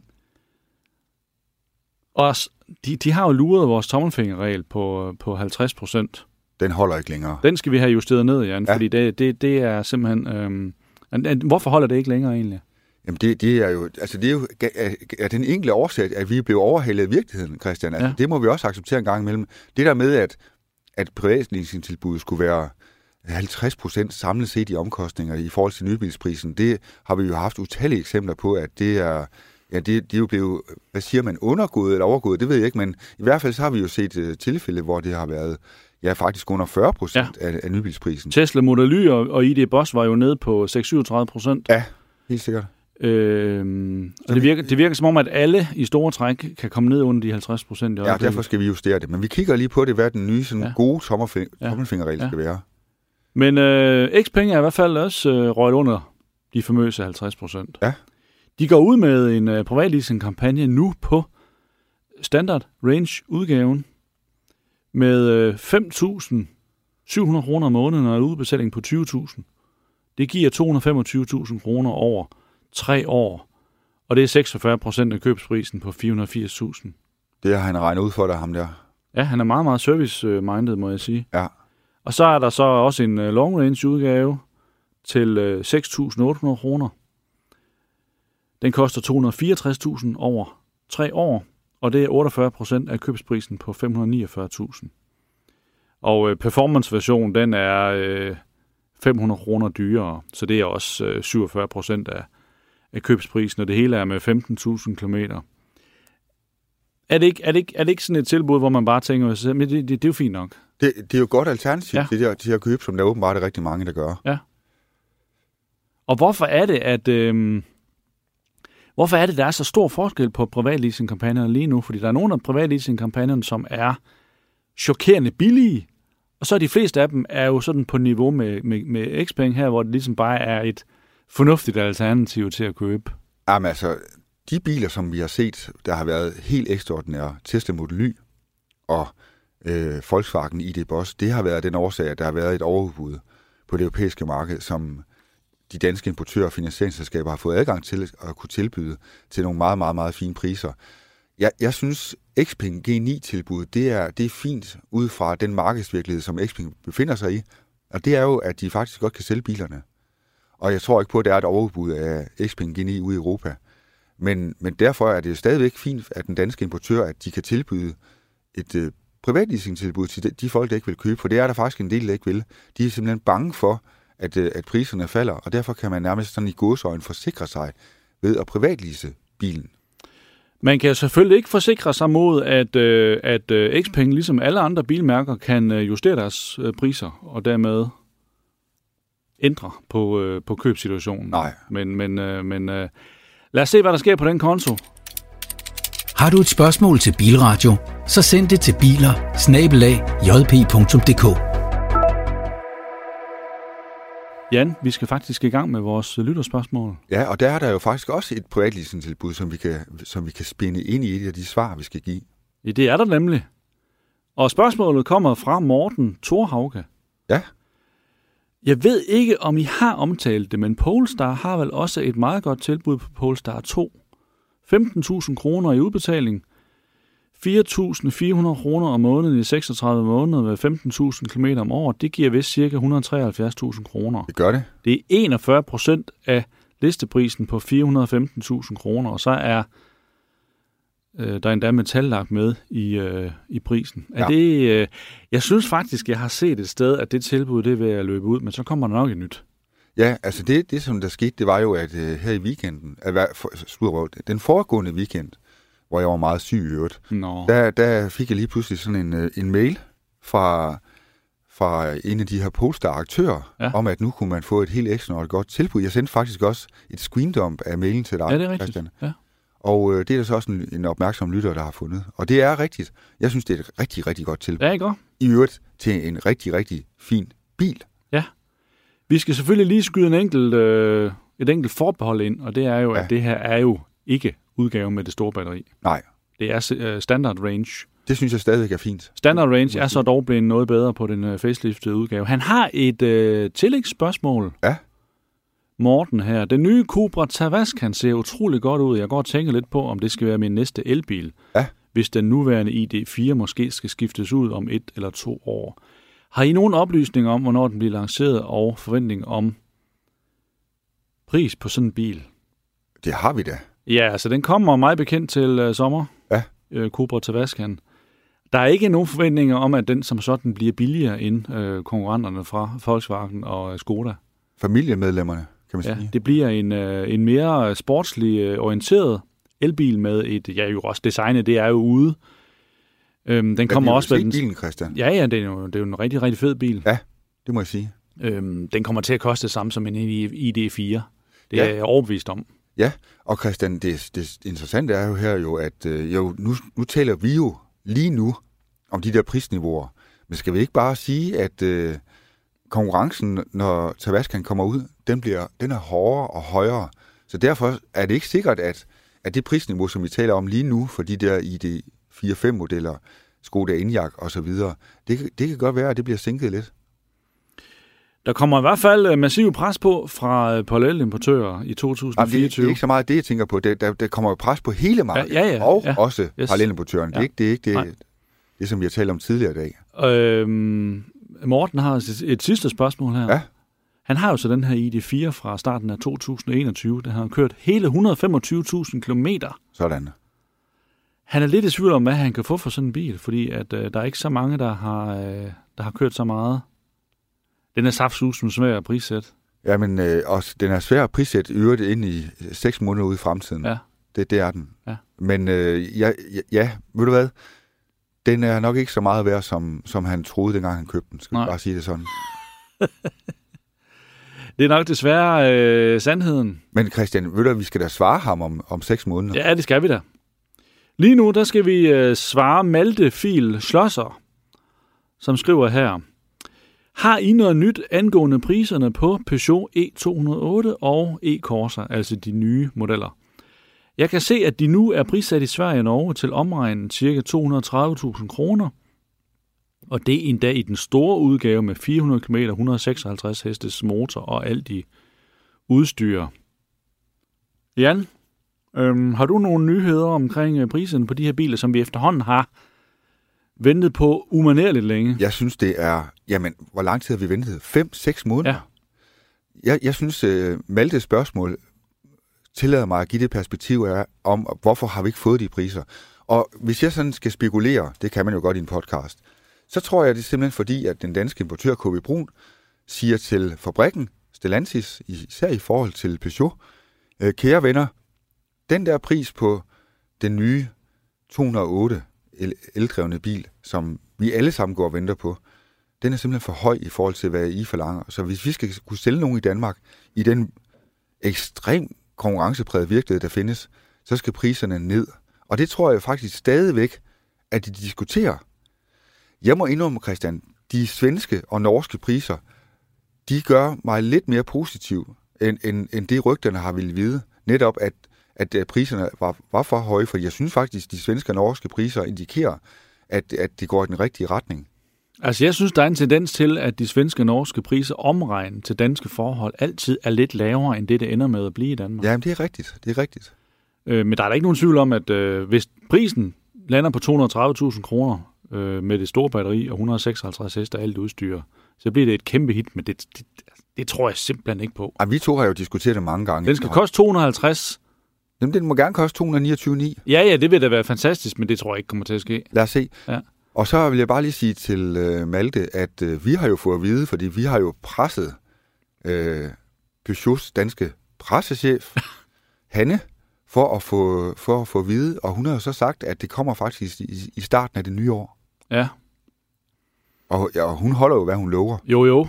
Og de har jo luret vores tommelfingerregel på 50%. Den holder ikke længere. Den skal vi have justeret ned, Jan, fordi det er simpelthen... hvorfor holder det ikke længere egentlig? Jamen det er jo den enkelte årsag, at vi blev overhalet i virkeligheden, Christian. Altså, det må vi også acceptere en gang imellem. Det der med, at privatleasingtilbuddet skulle være 50% samlet set i omkostninger i forhold til nybilsprisen, det har vi jo haft utallige eksempler på, at det er... Ja, det er jo blevet, hvad siger man, undergået eller overgået, det ved jeg ikke, men i hvert fald så har vi jo set tilfælde, hvor det har været faktisk under 40% af nybilsprisen. Tesla Model Y og ID Boss var jo nede på 6-37%. Ja, helt sikkert. Og det virker som om, at alle i store træk kan komme ned under de 50%. Ja, derfor skal vi justere det. Men vi kigger lige på det, hvad den nye gode tommelfingerregel skal være. Men Xpeng er i hvert fald også røget under de famøse 50%. Ja. De går ud med en privatleasing-kampagne nu på Standard Range-udgaven med 5.700 kroner om måneden og en udbetaling på 20.000. Det giver 225.000 kroner over 3 år, og det er 46% af købsprisen på 480.000. Det har han regnet ud for dig, ham der. Ja, han er meget, meget service-minded, må jeg sige. Ja. Og så er der så også en long range-udgave til 6.800 kroner. Den koster 264.000 over 3 år, og det er 48% af købsprisen på 549.000. Og performance-versionen, den er 500 kroner dyrere, så det er også 47% af købsprisen, og det hele er med 15.000 kilometer. Er det ikke sådan et tilbud, hvor man bare tænker, men det er jo fint nok? Det er jo godt alternativ til at købe, som der åbenbart er rigtig mange, der gør. Ja. Og hvorfor er det, der er så stor forskel på privatleasing-kampagnerne lige nu? Fordi der er nogle af privatleasing-kampagnerne, som er chokerende billige, og så er de fleste af dem er jo sådan på niveau med Xpeng her, hvor det ligesom bare er et fornuftigt alternativ til at købe. Jamen altså, de biler, som vi har set, der har været helt ekstraordinære, Tesla Model Y og Volkswagen ID Boss, det har været den årsag, at der har været et overudbud på det europæiske marked, som de danske importører og finansieringsselskaber har fået adgang til at kunne tilbyde til nogle meget, meget, meget fine priser. Jeg synes, Xpeng G9-tilbud, det er fint ud fra den markedsvirkelighed, som Xpeng befinder sig i. Og det er jo, at de faktisk godt kan sælge bilerne. Og jeg tror ikke på, at der er et overudbud af Xpeng G9 ude i Europa. Men derfor er det stadigvæk fint, at den danske importør, at de kan tilbyde et privatleasing-tilbud til de folk, der ikke vil købe. For det er der faktisk en del, der ikke vil. De er simpelthen bange for, at priserne falder, og derfor kan man nærmest sådan i gåseøjne forsikre sig ved at privatlease bilen. Man kan selvfølgelig ikke forsikre sig mod, at Xpeng, ligesom alle andre bilmærker, kan justere deres priser, og dermed ændre på købssituationen. Nej. Men lad os se, hvad der sker på den konto. Har du et spørgsmål til Bilradio, så send det til biler@jp.dk. Jan, vi skal faktisk i gang med vores lytterspørgsmål. Ja, og der er der jo faktisk også et privatleasingtilbud, som vi kan spænde ind i et af de svar, vi skal give. Ja, det er der nemlig. Og spørgsmålet kommer fra Morten Thorhauge. Ja. Jeg ved ikke, om I har omtalt det, men Polestar har vel også et meget godt tilbud på Polestar 2. 15.000 kroner i udbetaling, 4.400 kroner om måneden i 36 måneder med 15.000 km om året. Det giver vist ca. 173.000 kroner. Det gør det. Det er 41% af listeprisen på 415.000 kroner, og så er der endda metallagt med i prisen. Ja. Er det, jeg synes faktisk, jeg har set et sted, at det tilbud det er ved at løbe ud, men så kommer der nok et nyt. Ja, altså det som der skete, det var jo, at her i weekenden, den foregående weekend, hvor jeg var meget syg i øvrigt, der fik jeg lige pludselig sådan en mail fra en af de her Polestar-aktører, om at nu kunne man få et helt ekstra og godt tilbud. Jeg sendte faktisk også et screendump af mailen til dig, ja, det er rigtigt. Christian. Ja. Og det er der så også en opmærksom lytter, der har fundet. Og det er rigtigt. Jeg synes, det er et rigtig, rigtig godt tilbud. Ja, ikke godt? I øvrigt til en rigtig, rigtig fin bil. Ja. Vi skal selvfølgelig lige skyde et enkelt forbehold ind, og det er jo, at det her er jo ikke udgave med det store batteri. Nej. Det er standard range. Det synes jeg stadigvæk er fint. Standard range er så dog blevet noget bedre på den faceliftede udgave. Han har et tillægsspørgsmål. Ja. Morten her. Den nye Cupra Tavascan ser utrolig godt ud. Jeg går og tænker lidt på, om det skal være min næste elbil. Ja. Hvis den nuværende ID4 måske skal skiftes ud om 1 eller 2 år. Har I nogen oplysninger om, hvornår den bliver lanceret, og forventning om pris på sådan en bil? Det har vi da. Ja, altså den kommer meget bekendt til sommer. Ja. Cupra Tavascan. Der er ikke nogen forventninger om, at den som sådan bliver billigere end konkurrenterne fra Volkswagen og Skoda. Familiemedlemmerne, kan man sige. Det bliver en mere sportslig orienteret elbil med et, jo også designet, det er jo ude. Den kommer også med bilen, Christian. Ja, det er jo en rigtig, rigtig fed bil. Ja, det må jeg sige. Den kommer til at koste det samme som en ID4. Det er jeg overbevist om. Ja, og Christian, det interessante er jo her jo, at nu taler vi jo lige nu om de der prisniveauer. Men skal vi ikke bare sige, at konkurrencen, når Tavascan kommer ud, den er hårdere og højere. Så derfor er det ikke sikkert, at det prisniveau, som vi taler om lige nu, for de der ID4-5-modeller, Skoda Enyaq og så videre, det kan godt være, at det bliver sænket lidt. Der kommer i hvert fald massiv pres på fra parallelimportører i 2024. Det er ikke så meget det, jeg tænker på. Der kommer jo pres på hele markedet, også parallelimportøren. Ja. Det er ikke det, som vi har talt om tidligere i dag. Morten har et sidste spørgsmål her. Ja. Han har jo så den her ID4 fra starten af 2021. Den har kørt hele 125.000 kilometer. Sådan. Han er lidt i tvivl om, hvad han kan få for sådan en bil, fordi at, der er ikke så mange, der har kørt så meget. Den er saftsusende svær at prissætte. Ja, men også, den er svær at prissætte øvrigt ind i 6 måneder ude i fremtiden. Ja. Det er den. Ja. Men ved du hvad? Den er nok ikke så meget værd, som han troede, dengang han købte den. Skal jeg bare sige det sådan. Det er nok desværre sandheden. Men Christian, ved du, vi skal da svare ham om 6 måneder? Ja, det skal vi da. Lige nu, der skal vi svare Malte Fil Schlosser, som skriver her. Har I noget nyt angående priserne på Peugeot E208 og E-Corsa, altså de nye modeller? Jeg kan se, at de nu er prissat i Sverige og Norge til omregnet ca. 230.000 kroner, og det er endda i den store udgave med 400 km, 156 hestes motor og alt de udstyr. Jan, har du nogle nyheder omkring priserne på de her biler, som vi efterhånden har ventet på umanerligt længe? Jeg synes, det er... Jamen, hvor lang tid har vi ventet? 5-6 måneder? Ja. Jeg synes, Maltes spørgsmål tillader mig at give det perspektiv om, hvorfor har vi ikke fået de priser. Og hvis jeg sådan skal spekulere, det kan man jo godt i en podcast, så tror jeg, det er simpelthen fordi, at den danske importør KB Brun siger til fabrikken, Stellantis, især i forhold til Peugeot, kære venner, den der pris på den nye 208 eldrevne bil, som vi alle sammen går og venter på, den er simpelthen for høj i forhold til, hvad I forlanger. Så hvis vi skal kunne sælge nogen i Danmark i den ekstrem konkurrenceprægede virkelighed, der findes, så skal priserne ned. Og det tror jeg faktisk stadigvæk, at de diskuterer. Jeg må indrømme, Christian, de svenske og norske priser, de gør mig lidt mere positiv, end det rygterne har ville vide. Netop, at priserne var for høje, for jeg synes faktisk, at de svenske og norske priser indikerer, at det går i den rigtige retning. Altså, jeg synes, der er en tendens til, at de svenske og norske priser omregnet til danske forhold altid er lidt lavere, end det ender med at blive i Danmark. Jamen, det er rigtigt. Men der er da ikke nogen tvivl om, at hvis prisen lander på 230.000 kroner med det store batteri og 156 heste og alt udstyr, så bliver det et kæmpe hit, men det tror jeg simpelthen ikke på. Vi to har jo diskuteret det mange gange. Den skal koste 250. Jamen, den må gerne koste 229,9. Ja, det vil da være fantastisk, men det tror jeg ikke kommer til at ske. Lad os se. Ja. Og så vil jeg bare lige sige til Malte, at vi har jo fået at vide, fordi vi har jo presset Peugeots danske pressechef, Hanne, for at få at vide, og hun har jo så sagt, at det kommer faktisk i starten af det nye år. Ja. Og hun holder jo, hvad hun lover. Jo.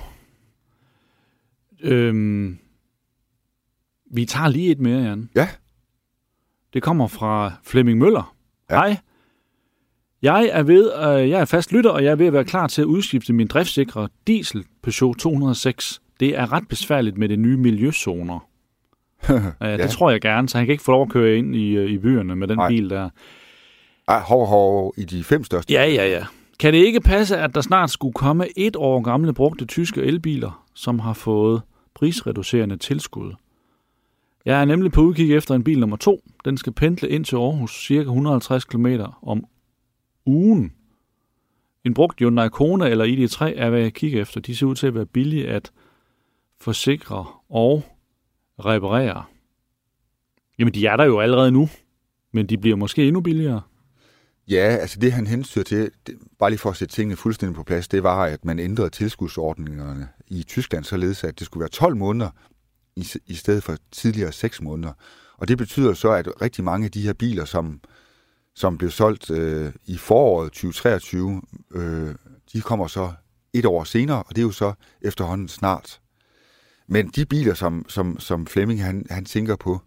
Vi tager lige et mere, Jan. Ja. Det kommer fra Flemming Møller. Ja. Hej. Jeg er fast lytter, og jeg er ved at være klar til at udskifte min driftsikre diesel Peugeot 206. Det er ret besværligt med de nye miljøzoner. Det tror jeg gerne, så han kan ikke få lov at køre ind i byerne med den bil der. Hov, i de 5 største. Ja. Kan det ikke passe, at der snart skulle komme 1 år gamle brugte tyske elbiler, som har fået prisreducerende tilskud. Jeg er nemlig på udkig efter en bil nummer 2. Den skal pendle ind til Aarhus ca. 150 km om ugen. En brugt Hyundai Kona eller ID3 er, hvad jeg kigger efter. De ser ud til at være billige at forsikre og reparere. Jamen, de er der jo allerede nu, men de bliver måske endnu billigere. Ja, altså det han hensyder til, bare lige for at sætte tingene fuldstændig på plads, det var, at man ændrede tilskudsordningerne i Tyskland således, at det skulle være 12 måneder i stedet for tidligere 6 måneder. Og det betyder så, at rigtig mange af de her biler, som blev solgt i foråret 2023, de kommer så et år senere, og det er jo så efterhånden snart. Men de biler, som Flemming han tænker på,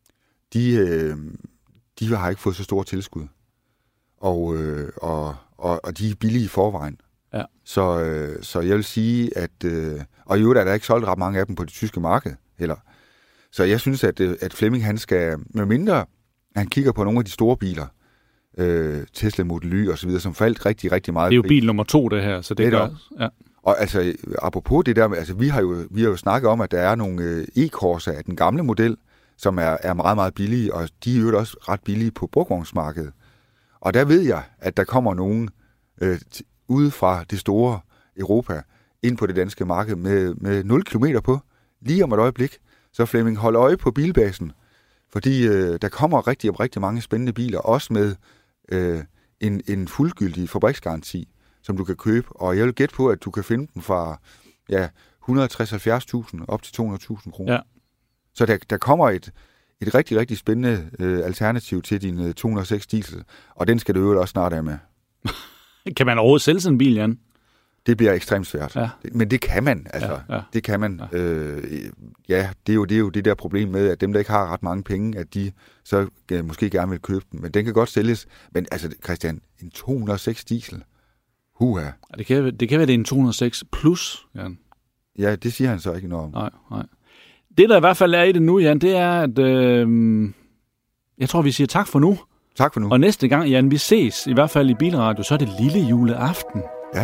de har ikke fået så store tilskud. Og de er billige i forvejen. Ja. Så jeg vil sige, at... og i øvrigt er der ikke solgt ret mange af dem på det tyske marked heller. Så jeg synes, at Flemming han skal... Med mindre han kigger på nogle af de store biler, Tesla Model Y og så videre, som faldt rigtig, rigtig meget. Det er jo bil nummer 2, det her, så det gør... Ja. Og altså, apropos det der med... Altså, vi har jo snakket om, at der er nogle e-Corsa af den gamle model, som er meget, meget billige, og de er jo også ret billige på brugvognsmarkedet. Og der ved jeg, at der kommer nogen ude fra det store Europa ind på det danske marked med 0 kilometer på, lige om et øjeblik. Så Flemming, hold øje på bilbasen, fordi der kommer rigtig, rigtig mange spændende biler, også med en fuldgyldig fabriksgaranti, som du kan købe. Og jeg vil gætte på, at du kan finde dem fra 160-70.000 op til 200.000 kroner. Ja. Så der kommer et rigtig, rigtig spændende alternativ til din 206 diesel, og den skal du jo også snart af med. Kan man overhovedet sælge sådan en bil, Jan? Det bliver ekstremt svært. Ja. Men det kan man, altså. Ja. Det kan man. Ja. Det er jo det der problem med, at dem, der ikke har ret mange penge, at de så måske gerne vil købe den. Men den kan godt sælges. Men altså, Christian, en 206 diesel, huha. Ja, det kan være, det er en 206 plus, Jan. Ja, det siger han så ikke noget om. Nej. Det, der i hvert fald er i det nu, Jan, det er, at jeg tror, vi siger tak for nu. Tak for nu. Og næste gang, Jan, vi ses, i hvert fald i Bilradio, så er det lille juleaften. Ja.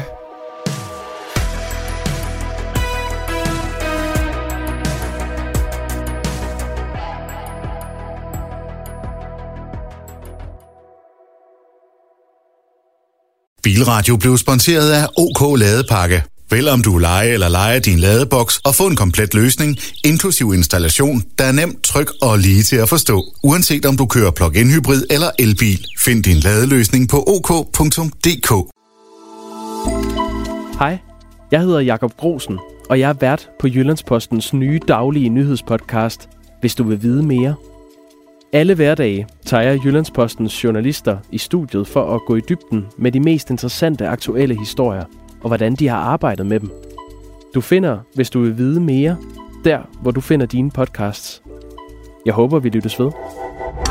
Bilradio blev sponsoreret af OK Ladepakke. Vælg om du lejer eller lejer din ladeboks og få en komplet løsning, inklusiv installation, der er nemt, tryg og lige til at forstå. Uanset om du kører plug-in hybrid eller elbil. Find din ladeløsning på ok.dk. Hej, jeg hedder Jakob Grosen, og jeg er vært på Jyllandspostens nye daglige nyhedspodcast, Hvis du vil vide mere. Alle hverdage tager jeg Jyllandspostens journalister i studiet for at gå i dybden med de mest interessante aktuelle historier, og hvordan de har arbejdet med dem. Du finder, hvis du vil vide mere, der hvor du finder dine podcasts. Jeg håber, vi lyttes ved.